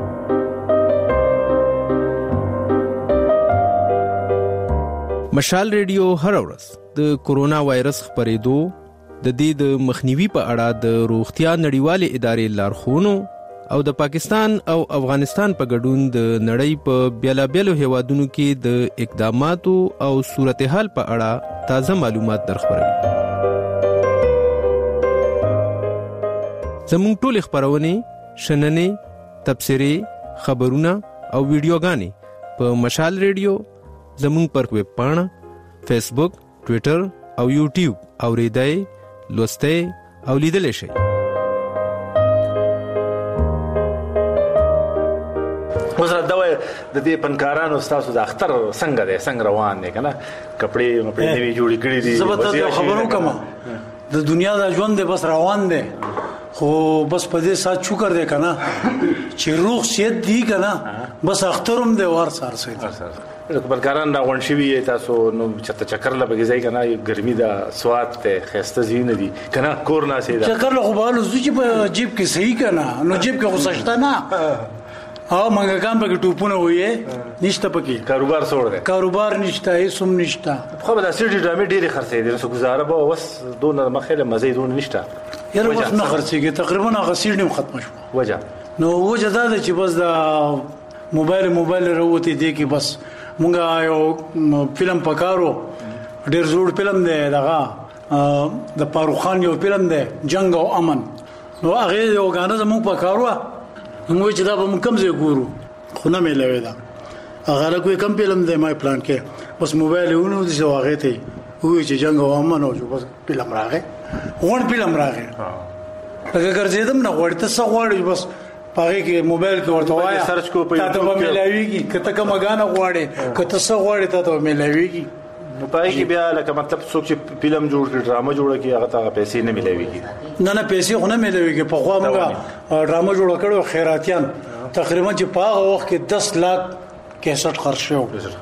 مشال ریډیو هر ورځ د کورونا وایرس خپرېدو د دې د مخنیوي په اړه د روغتیا نړیوالې ادارې لارښوونو او د پاکستان او افغانستان په ګډون د نړۍ په بیلابیلو هیوادونو کې د اقداماتو او صورتحال په اړه تازه معلومات درخبروي. زموږ ټول خبرونه شننې تبصرې خبرونه او ویډیوګانې په مشال ریډیو زموږ پر ویب پاڼه فیسبوک ټوئیټر او یوټیوب اوریدای لوستئ او لیدل شئ. وزره دا د دې پنکارانو تاسو د اختر څنګه روان دي کنه کپڑے نوی جوړی کړی دي زبردست خبرو کما د دنیا د ژوند د بس روان دي خو بس په دې سات شکر دې کنه چې روح صحت دی کنه بس اخترم دې ور سره سي پنکاران دا غون شوی تاسو نو چته چکر لبګی ځای کنه ګرمي دا سواد ته خسته زین دي کنه کور نه سي دا چکر له خپل زوجي په جیب کې صحیح کنه نو جیب کې غوسشته نه او منګکان په ټوپونه وې نشته پکې کاروبار سوړ دی کاروبار نشته هیڅ نشته خو به د سړي ډرامې ډېری خرڅې دي نو گزاره به وس دون مخاله مزه دون نشته یره وس نه خرڅېږي تقریبا هغه سړي ختم شو وجه نو وجه دا چې بس دا موبایل وروته دی کې بس مونږه یو فلم پکارو ډېر زوړ فلم دی دغه د فاروق خان یو فلم دی جنگ او امن نو هغه یو غانه زموږ پکارو نو چې دا به موږ کم ځای ګورو خو نه ملوي دا هغه له کوم فلم دی ما پلان کې بس موبایل ونه د زواغه ته وې چې جنگ او امن او بس فلم راغی ون فلم راغی هغه ګرځیدم نه ورته څه غواړي بس پاره کې موبایل کې ورته وایا سرچ کو په تاسو به ملويږي کته کوم غانه غواړي کته څه غواړي تاسو ملويږي نو پای کې بیا لکه مطلب څوک چې فلم جوړ کړي ډرامه جوړ کړي هغه ته پیسې نه ملويږي نه پیسې خو نه ملويږي په خوا موږ ډرامه جوړ کړو خیراتيان تقریبا چې په هغه وخت کې 10 لک کیسټ خرڅ شو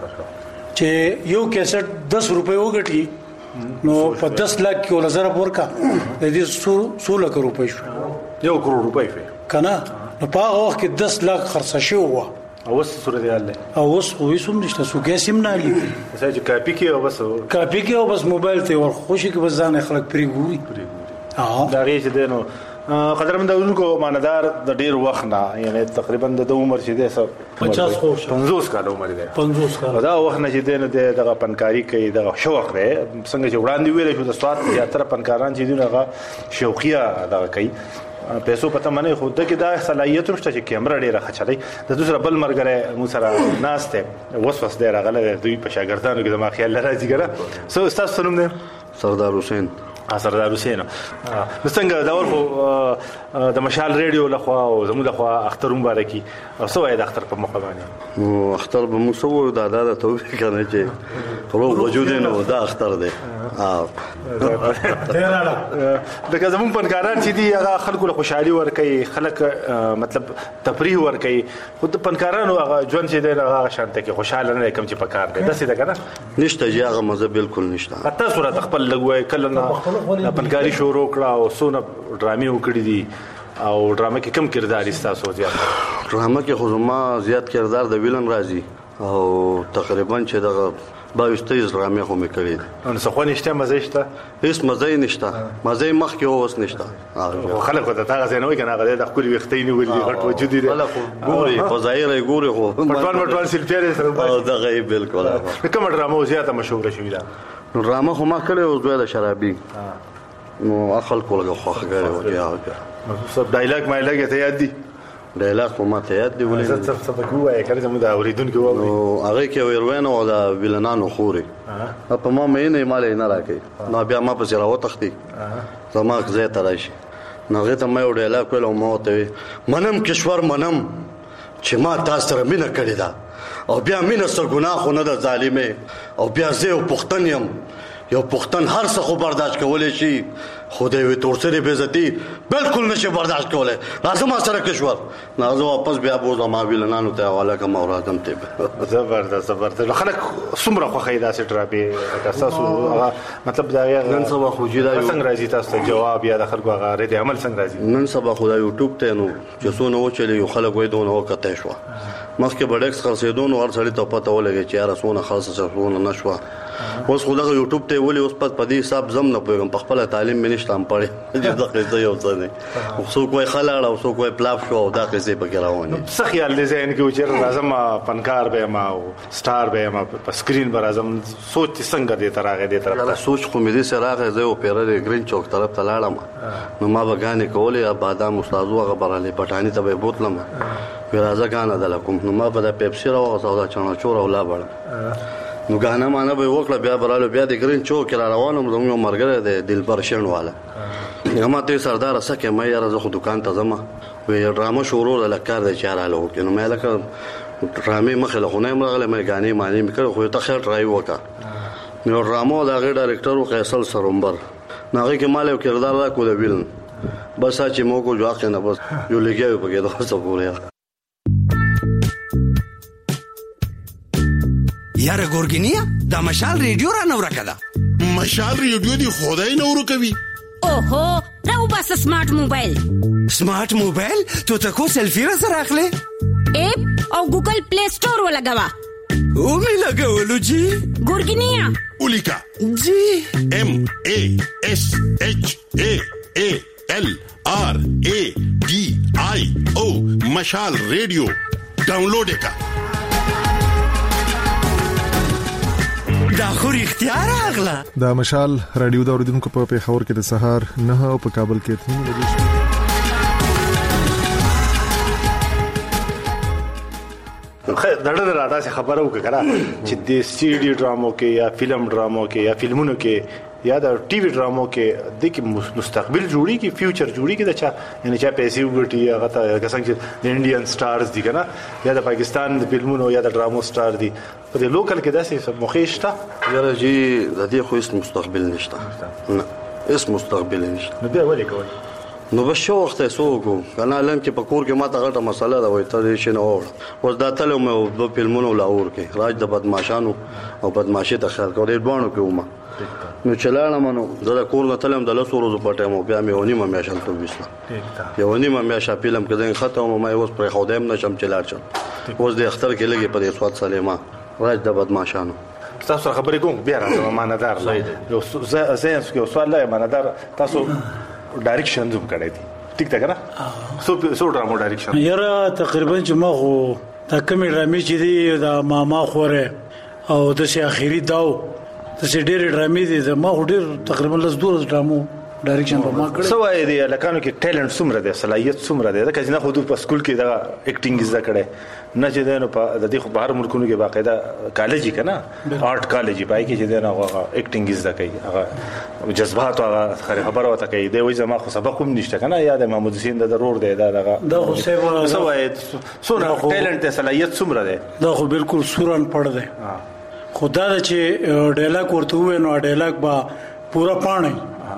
چې یو کیسټ 10 روپے وګټي نو په 10 لک کې ولزر ورکا د دې 100 لک روپے شو 1 کروڑ روپے کنه نو په هغه وخت کې 10 لک خرڅ شو او وس صورت حال له او وس خو سم نشته سو ګسم نه لې چې کاپی کې او بس موبایل ته ور خوشي کې بس ځان خلک پری ګوري دا غي چې دینو قدرمن دونکو ماندار د ډیر وخت نه یعنی تقریبا د عمر چې ده 50 کال عمر ده 50 کال دا وخت نه چې دینو دغه پنکاری کوي دغه شوق ده څنګه چې وړاندې ویل شو د سواد یا تر پنکاران چې دغه شوقیه دغه کوي پیسو پته منه خو د کې دا صلاحیت نشته چې کیمرا ډیره خچلې د دوسر بل مرګره مو سره ناشته وسوس ډیره غله دوی په شاګردانو کې د ما خیال راځي ګره سو استاد سنوم دی سردار حسین سردار حسین څنګه دا ورکو د مشال ریډیو لخوا او زموږ لخوا اختر مبارکي او سو د اختر په موخه باندې نو اختر به مو سو د توفیق کنه چې روغ وجود نو دا اختر دی دغه زموږ فنکاران چې دي هغه خلکو له خوشحالي ورکوي خلک مطلب تفریح ورکوي خو د فنکارانو هغه ژوند چې دی هغه شانته کې خوشاله نه کوم چې پکار دی داسې ده کنه نشته چې هغه مزه بالکل نشته حتی صورت خپل لګوي کله نه فنکاری شروع کړه او سونه ډرامې وکړې دي او ډرامه کې کم کردار استاسو زیات ډرامه کې خو ما زیات کردار د ویلن راځي او تقریبا چې دغه 22 ډرامې خو مې کړې دي نو څه خو نشته مزه شته هیڅ مزه نشته مزه مخ کې اوس نشته خلک ته تا غزه نه وي کنه غله د خپل وختې نه ولې غټ وجود دي خلک ګوري په ظاهر ګوري خو پټوان سلفیر سره دا غي بالکل کوم ډرامه زیاته مشهور شوې ده ډرامه خو ما کړې او زوی د شرابي نو اخل کولګه خو خګره وکړه نو څه ډایلاګ مایلاګ ته یاد دي ډایلاګ خو ما ته یاد دی ولې څه څه کوه کړه زموږ د اوریدونکو نو هغه کې ویروین او د ویلنانو خوري په ما مې نه مال نه راکې نو بیا ما په سره وتختی زما زه ته راشي نو هغه ته مې ډایلاګ کول او ما ته منم کشور منم چې ما تاسو سره مینه کړې ده او بیا مینه سره ګناه خو نه ده ظالمه او بیا زه پښتون یم یو پښتون هر څه خو برداشت کولای شي خدای وي تور سره بے عزتی بالکل نشي برداشت کولای لازم سره کشور نازو واپس بیا بوزه ما ویلنانو ته حواله کوم او راځم ته زبردست خلک څومره خو خیدا سي ټراپي تاسو مطلب دا نن سبا خو جدا څنګه راځي تاسو جواب یا د خلکو هغه رد عمل څنګه راځي نن سبا خو دا یوټیوب ته نو چې څونه و چلی یو خلک وای دونه وکته شو مخکې بډکس خرڅېدون او هر سړی ته پته ولګي چې یاره څونه خاصه څونه نشوه اوس خو دا یوټیوب ته ولي اوس په دې حساب زم نه پوهم په خپل تعلیم مې نشته هم پړې چې دا قصه یو څه نه خو کوئی خلاړ او څو کوئی پلاپ شو دا قصه په کې روانه څه خیال دې ذهن کې چې راځم فنکار به ما او سٹار به ما په سکرین پر اعظم سوچ څنګه دې ترغه دې طرف سوچ خو مې دې سره راغی زه او پیرل گرین چوک طرف ته لاړم نو ما بغانې کولې بادام استادو خبره لې پټانی ته به بوتلم راځه غانا دلکم نو ما په د پیپسي راو سودا چانه چور او لا بړ نو غانا مانه به وکړه بیا براله بیا د گرین چوک را روانم زموږ مرګره د دلبر شین والا هغه ته سردار سکه مې یاره زه خو دکان ته زما وی ډرامه شروع لکار د چاراله وکړ نو مې لکه ډرامې مخله خو نه مرغله مې غانې معنی مې خو ته خیر ټرای وکړه نو ډرامو دا غي ډایرکټر فیصل سرومبر ناغه کې مال او کردار را کو د ویلن بس چې مو کو جواب نه بس یو لګیو په کې دا څه پوریا یاره ګورګینیا دا مشال ریډیو را نو راکدا مشال ریډیو دی خدای نو ورکوي اوهو راو بس سمارټ موبایل تو ته کو سلفی را سره اخلي اپ او ګوګل پلی سٹور ولګوا او می لګولو جی ګورګینیا اولیکا جی MASHALRADIO مشال ریډیو ډاونلوډ کا دا خو اختیار اغلا دا مشال رادیو دا اوریدونکو په پیښور کې د سهار 9 او په کابل کې 3 بجې خیر دړه راته خبره وکړه چې د سی ډي ډرامو کې یا فلم ډرامو کې یا فلمونو کې یا د ټي وي ډرامو کې د مستقبل جوړي کې فیوچر جوړي کې د چا یعنی چا پیسې وګټي هغه ته څنګه چې د انډین سٹارز دي کنه یا د پاکستان د فلمونو یا د ډرامو سٹار دي په دې لوکل کې داسې مخېشته یاره جی د دې خو هیڅ مستقبل نشته نه هیڅ مستقبل نشته نو بیا ولې کوي نو به شو وخت سوګو کنه لم چې په کور کې ما ته غټه مسله ده وای ته شي نه اور اوس دا تلو مې په فلمونو لاور کې راج د بدمعشانو او بدمعشي ته خیر کولې دوانو کې ومه نو چلاله منو زه د کور نه تلم د لاسو روزو په ټایم بیا مې ونیمه مې شانته وسله یو ونیمه مې شا فلم کې ځین ختم ما اوس پر خودم نشم چلار چل اوس د اختر کې لګي په دې سواد سلیما راج د بدمعشانو تاسو خبرې کوم بیا راځم ماندار یو زه یو سوال لا ماندار تاسو ډایرکشن زوم کړی دي ټیک ده کنه سو ډرامو ډایرکشن یاره تقریبا چې ما خو دا کومې ډرامې چې دي دا ماما خوره او د شي اخیری داو د شي ډېر ډرامې دي ما خو ډېر تقریبا لس 2 ډرامو ډایرکشن په ما کړی. سو وای دی لکانو کې ټیلنت څومره دی، صلاحیت څومره دی؟ ځکه چې نه خو په سکول کې دا اکټینګ زده کړي نه چې دنه په د دې خو بهر ملکونو کې باقاعده کالج کنه آرټ کالج پای کې چې دنه هغه اکټینګ زده کوي، هغه جذبات هغه خبره وته کوي. دی وای زما خو سبق هم نشته کنه، یاد محمود حسین د ضرور دی دا خو سو وای څومره ټیلنت صلاحیت څومره دی؟ دا خو بالکل سورن پړ دی. خدا چې ډایلاګ ورته وې نو ډایلاګ با پورا پاڼې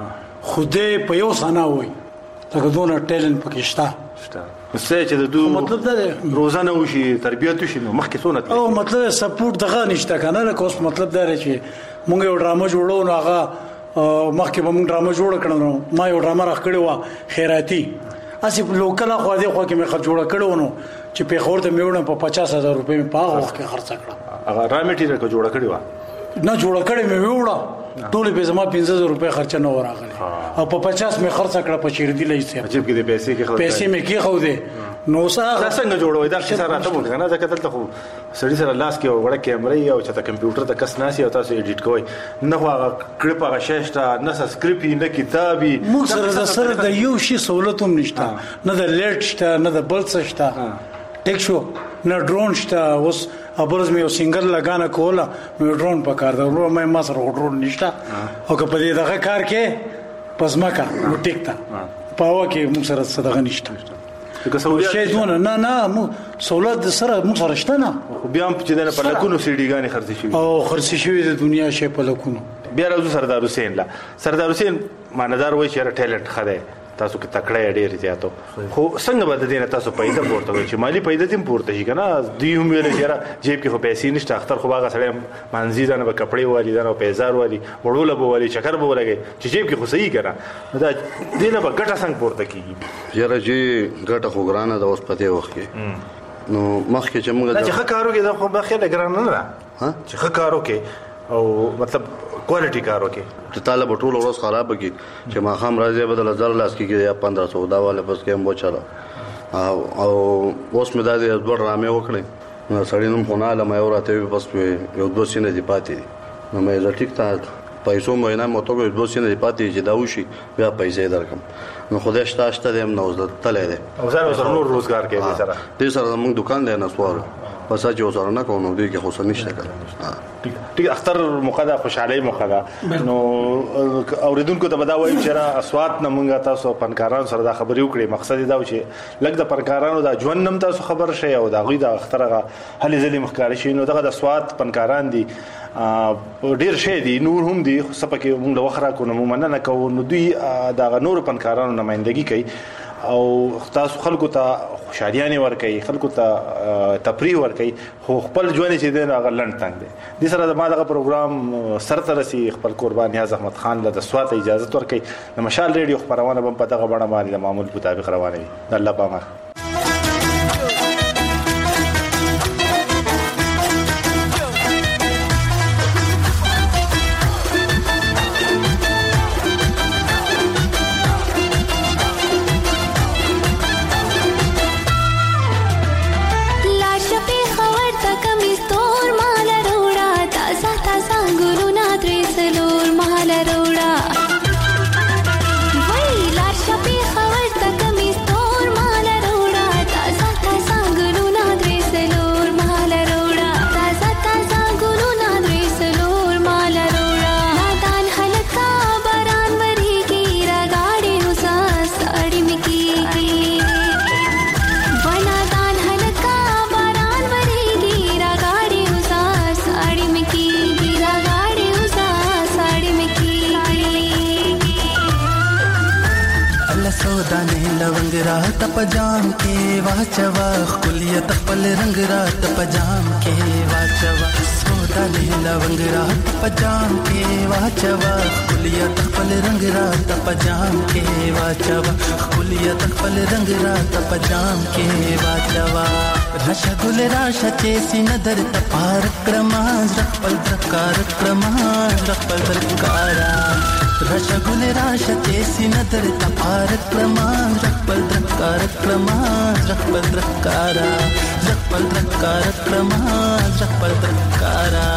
خوده په یو سنا وای لکه دونه ټیلنت پکې شته. څه چې د دوه مطلب دا دی روزانه وشي تربیت وشي نو مخکې څونه او مطلب سپورټ دغه نشته کنه. لکه اوس مطلب دا دی چې مونږ یو ډرامه جوړو نو هغه مخکې به مونږ ډرامه جوړ کړو نو ما یو ډرامه راخ کړې و خیراتي اسی لوکل خو دې خو کې مې خرج جوړ کړو نو چې په خور ته میوړم په 50,000 روپے په هغه وخت کې خرڅ کړم. هغه را میټیریل کو جوړ کړی و نه جوړ کړی مې ویوړه ټول به زما 15,000 روپے خرچ نه وراغلی او په 50 مې خرڅ کړ په چیردی لایسته. عجیب کې دې پیسې کې خو پیسې مې کې خو دې نو څنګه جوړوي دا څه راته مونږ کنه ځکه دلته خو سړی سره لاس کې وړه کیمرې او چې کمپیوټر ته کس ناسي او تاسو ایډیټ کوئ نه هغه کلیپ هغه شاشته نه سکرپټ نه کتابي موږ سره د یو شی سہولت هم نشته، نه د لیټ شته نه د بل څه شته ټیک شو نه ډرون شته. اوس ابرز مې یو سنگل لګانه کوله مې ډرون پکار دا مې ما سره ډرون نشته او که په دې دغه کار کې پزما کا نو ټیک تا پاو کې موږ سره صدقه نشته که سہولیت شي دونه نه مو سہولت سره موږ سره شته نه. بیا هم چې د په لکونو سیډي غانې خرڅ شي او خرڅ شي د دنیا شي په لکونو. بیا راځو سردار حسین لا. سردار حسین ماندار وای چې ټیلنت خره تاسو کې تکړه ډېر زیاتو خو څنګه به د دې نه تاسو پیدا پورته کوئ چې مالی پیدا تیم پورته شي کنه. دوی هم ویل چې را جیب کې خو پیسې نشته، اختر خو باغه سره منځي ځنه به کپڑے والی ځنه پیزار والی وړول به والی چکر به ولګي چې جیب کې خو صحیح کړه دا دې نه به ګټه څنګه پورته کیږي؟ یاره چې ګټه خو ګرانه ده اوس پته وخت کې نو مخکې چې موږ چې ښه کارو کې دا خو به خیر ګرانه نه ده چې ښه کارو کې او مطلب کوالټي کارو کې چې طالب ټول ورځ خراب کی چې ما خام راځي بدل 1000 لاس کې یا 1500 دا والا بس کې مو چلا او اوس مې دا دې ډېر رامه وکړي نو سړی نوم خو نه لمه اورته بس یو دوه سینې دی پاتې نو مې زه ټیک ته پیسو مې نه مو ته دوه سینې دی پاتې چې دا وشي بیا پیسې درکم نو خدای شته دې نو زه تلې ده او سره نور روزګار کې دې سره موږ دکان دی نه سوار پس چې وسره نه کوو نو دې کې خو څه نشته کړه. ټیک اختر مقدا خوشاله مقدا نو اوریدونکو ته بدا وایي چې را اصوات نه مونږه تاسو فنکارانو سره دا خبرې وکړي. مقصد دا و چې لږ د فنکارانو دا ژوند نم تاسو خبر شي او دا غوي د اخترغه هلي ځلې مخکار شي نو دغه د اصوات فنکاران دي ډیر شي دي نور هم دي سپکه موږ وخره کو نو مننه کو نو دوی دا نور فنکارانو نمائندګي کوي او تاسو خلکو ته خوشاليانه ور کوي خلکو ته تفریح ور کوي خو خپل ژوند چې دی هغه لند تنگ دی. د سره د ما دغه پروګرام سرته رسي خپل قربان نیاز احمد خان له د سوات اجازه ور کوي. د مشال ریډیو خبرونه هم په دغه بڼه باندې د معمول مطابق روانه وي. الله پامه लवंग रात पजाम के वाचवा कुलियत पल रंग रात पजाम के वाचवा सोदा ले लवंग रात पजाम के वाचवा कुलियत पल रंग रात पजाम के वाचवा कुलियत पल रंग रात पजाम के वाचवा राशा गुल राशा चेसी नदर तपार क्रमाज रखपल प्रकार क्रमाज रखपल प्रकारा रशगुल राशा चेसी नदर तपार क्रमाज रखपल प्रकार क्रमाज रखपल प्रकारा रखपल प्रकार क्रमाज रखपल प्रकारा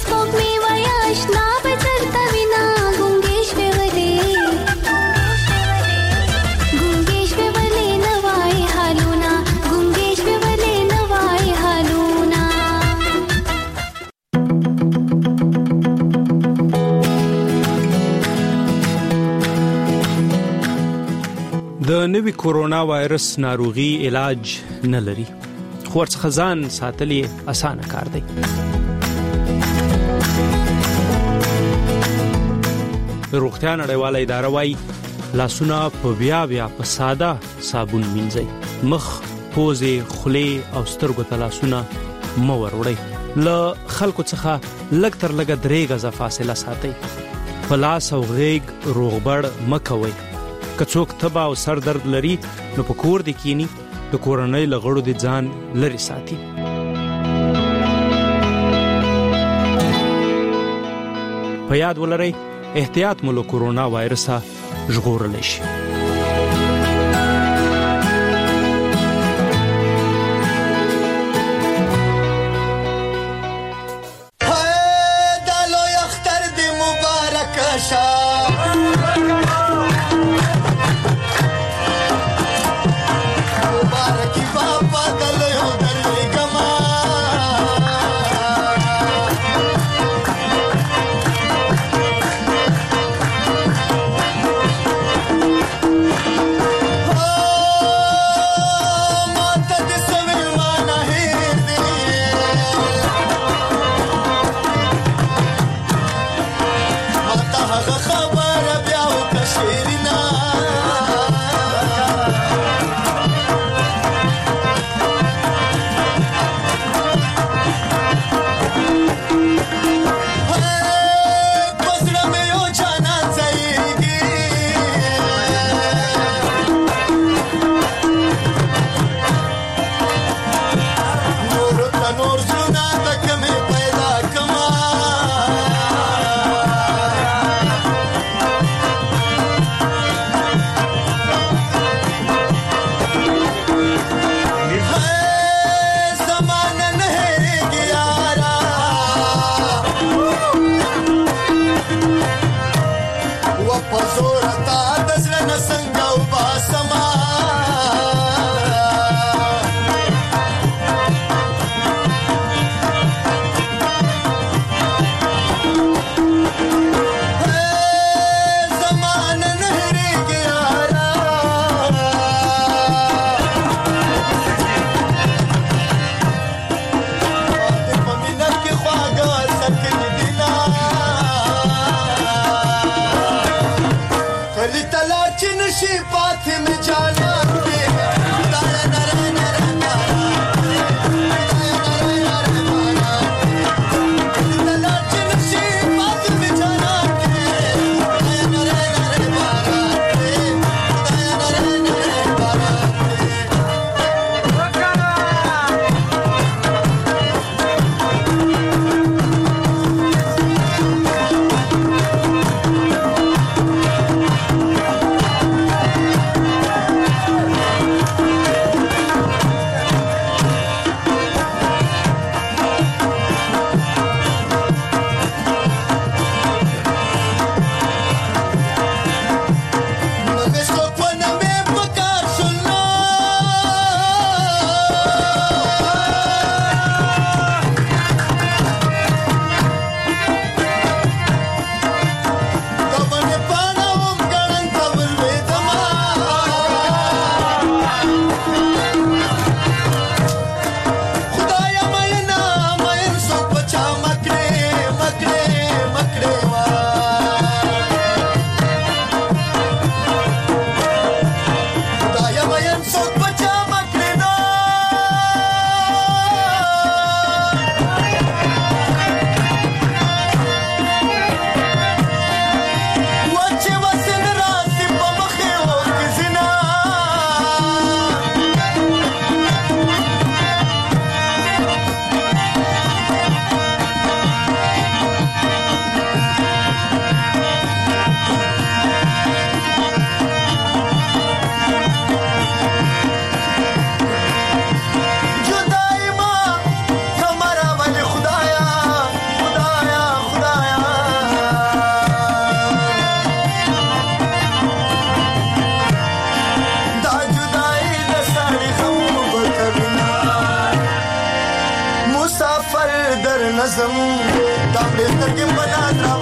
ټلسکوپ می وای آشنا بچر تا وینا ګونګېش په ولې نوای حالونا ګونګېش په ولې نوای حالونا. د نوي کورونا وایرس ناروغي علاج نه لري، خو ورڅخه ځان ساتل یې اسانه کار دی. روغتیا نړیواله اداره وايي لاسونه په بیا په ساده صابون مینځئ، مخ، پوزې، خولې او سترګو ته لاسونه مه وروړئ. له خلکو څخه لږ تر لږه 3 غزه فاصله ساتئ. په لاس او غېږ روغبړ مه کوئ. که څوک تبه او سر درد لري نو په کور دې کینی، د کورنۍ له غړو دې ځان لرې ساتي. په یاد ولرئ احتیاط مو له کورونا وایرسه ژغورلی شي. خا سترګې بنا درو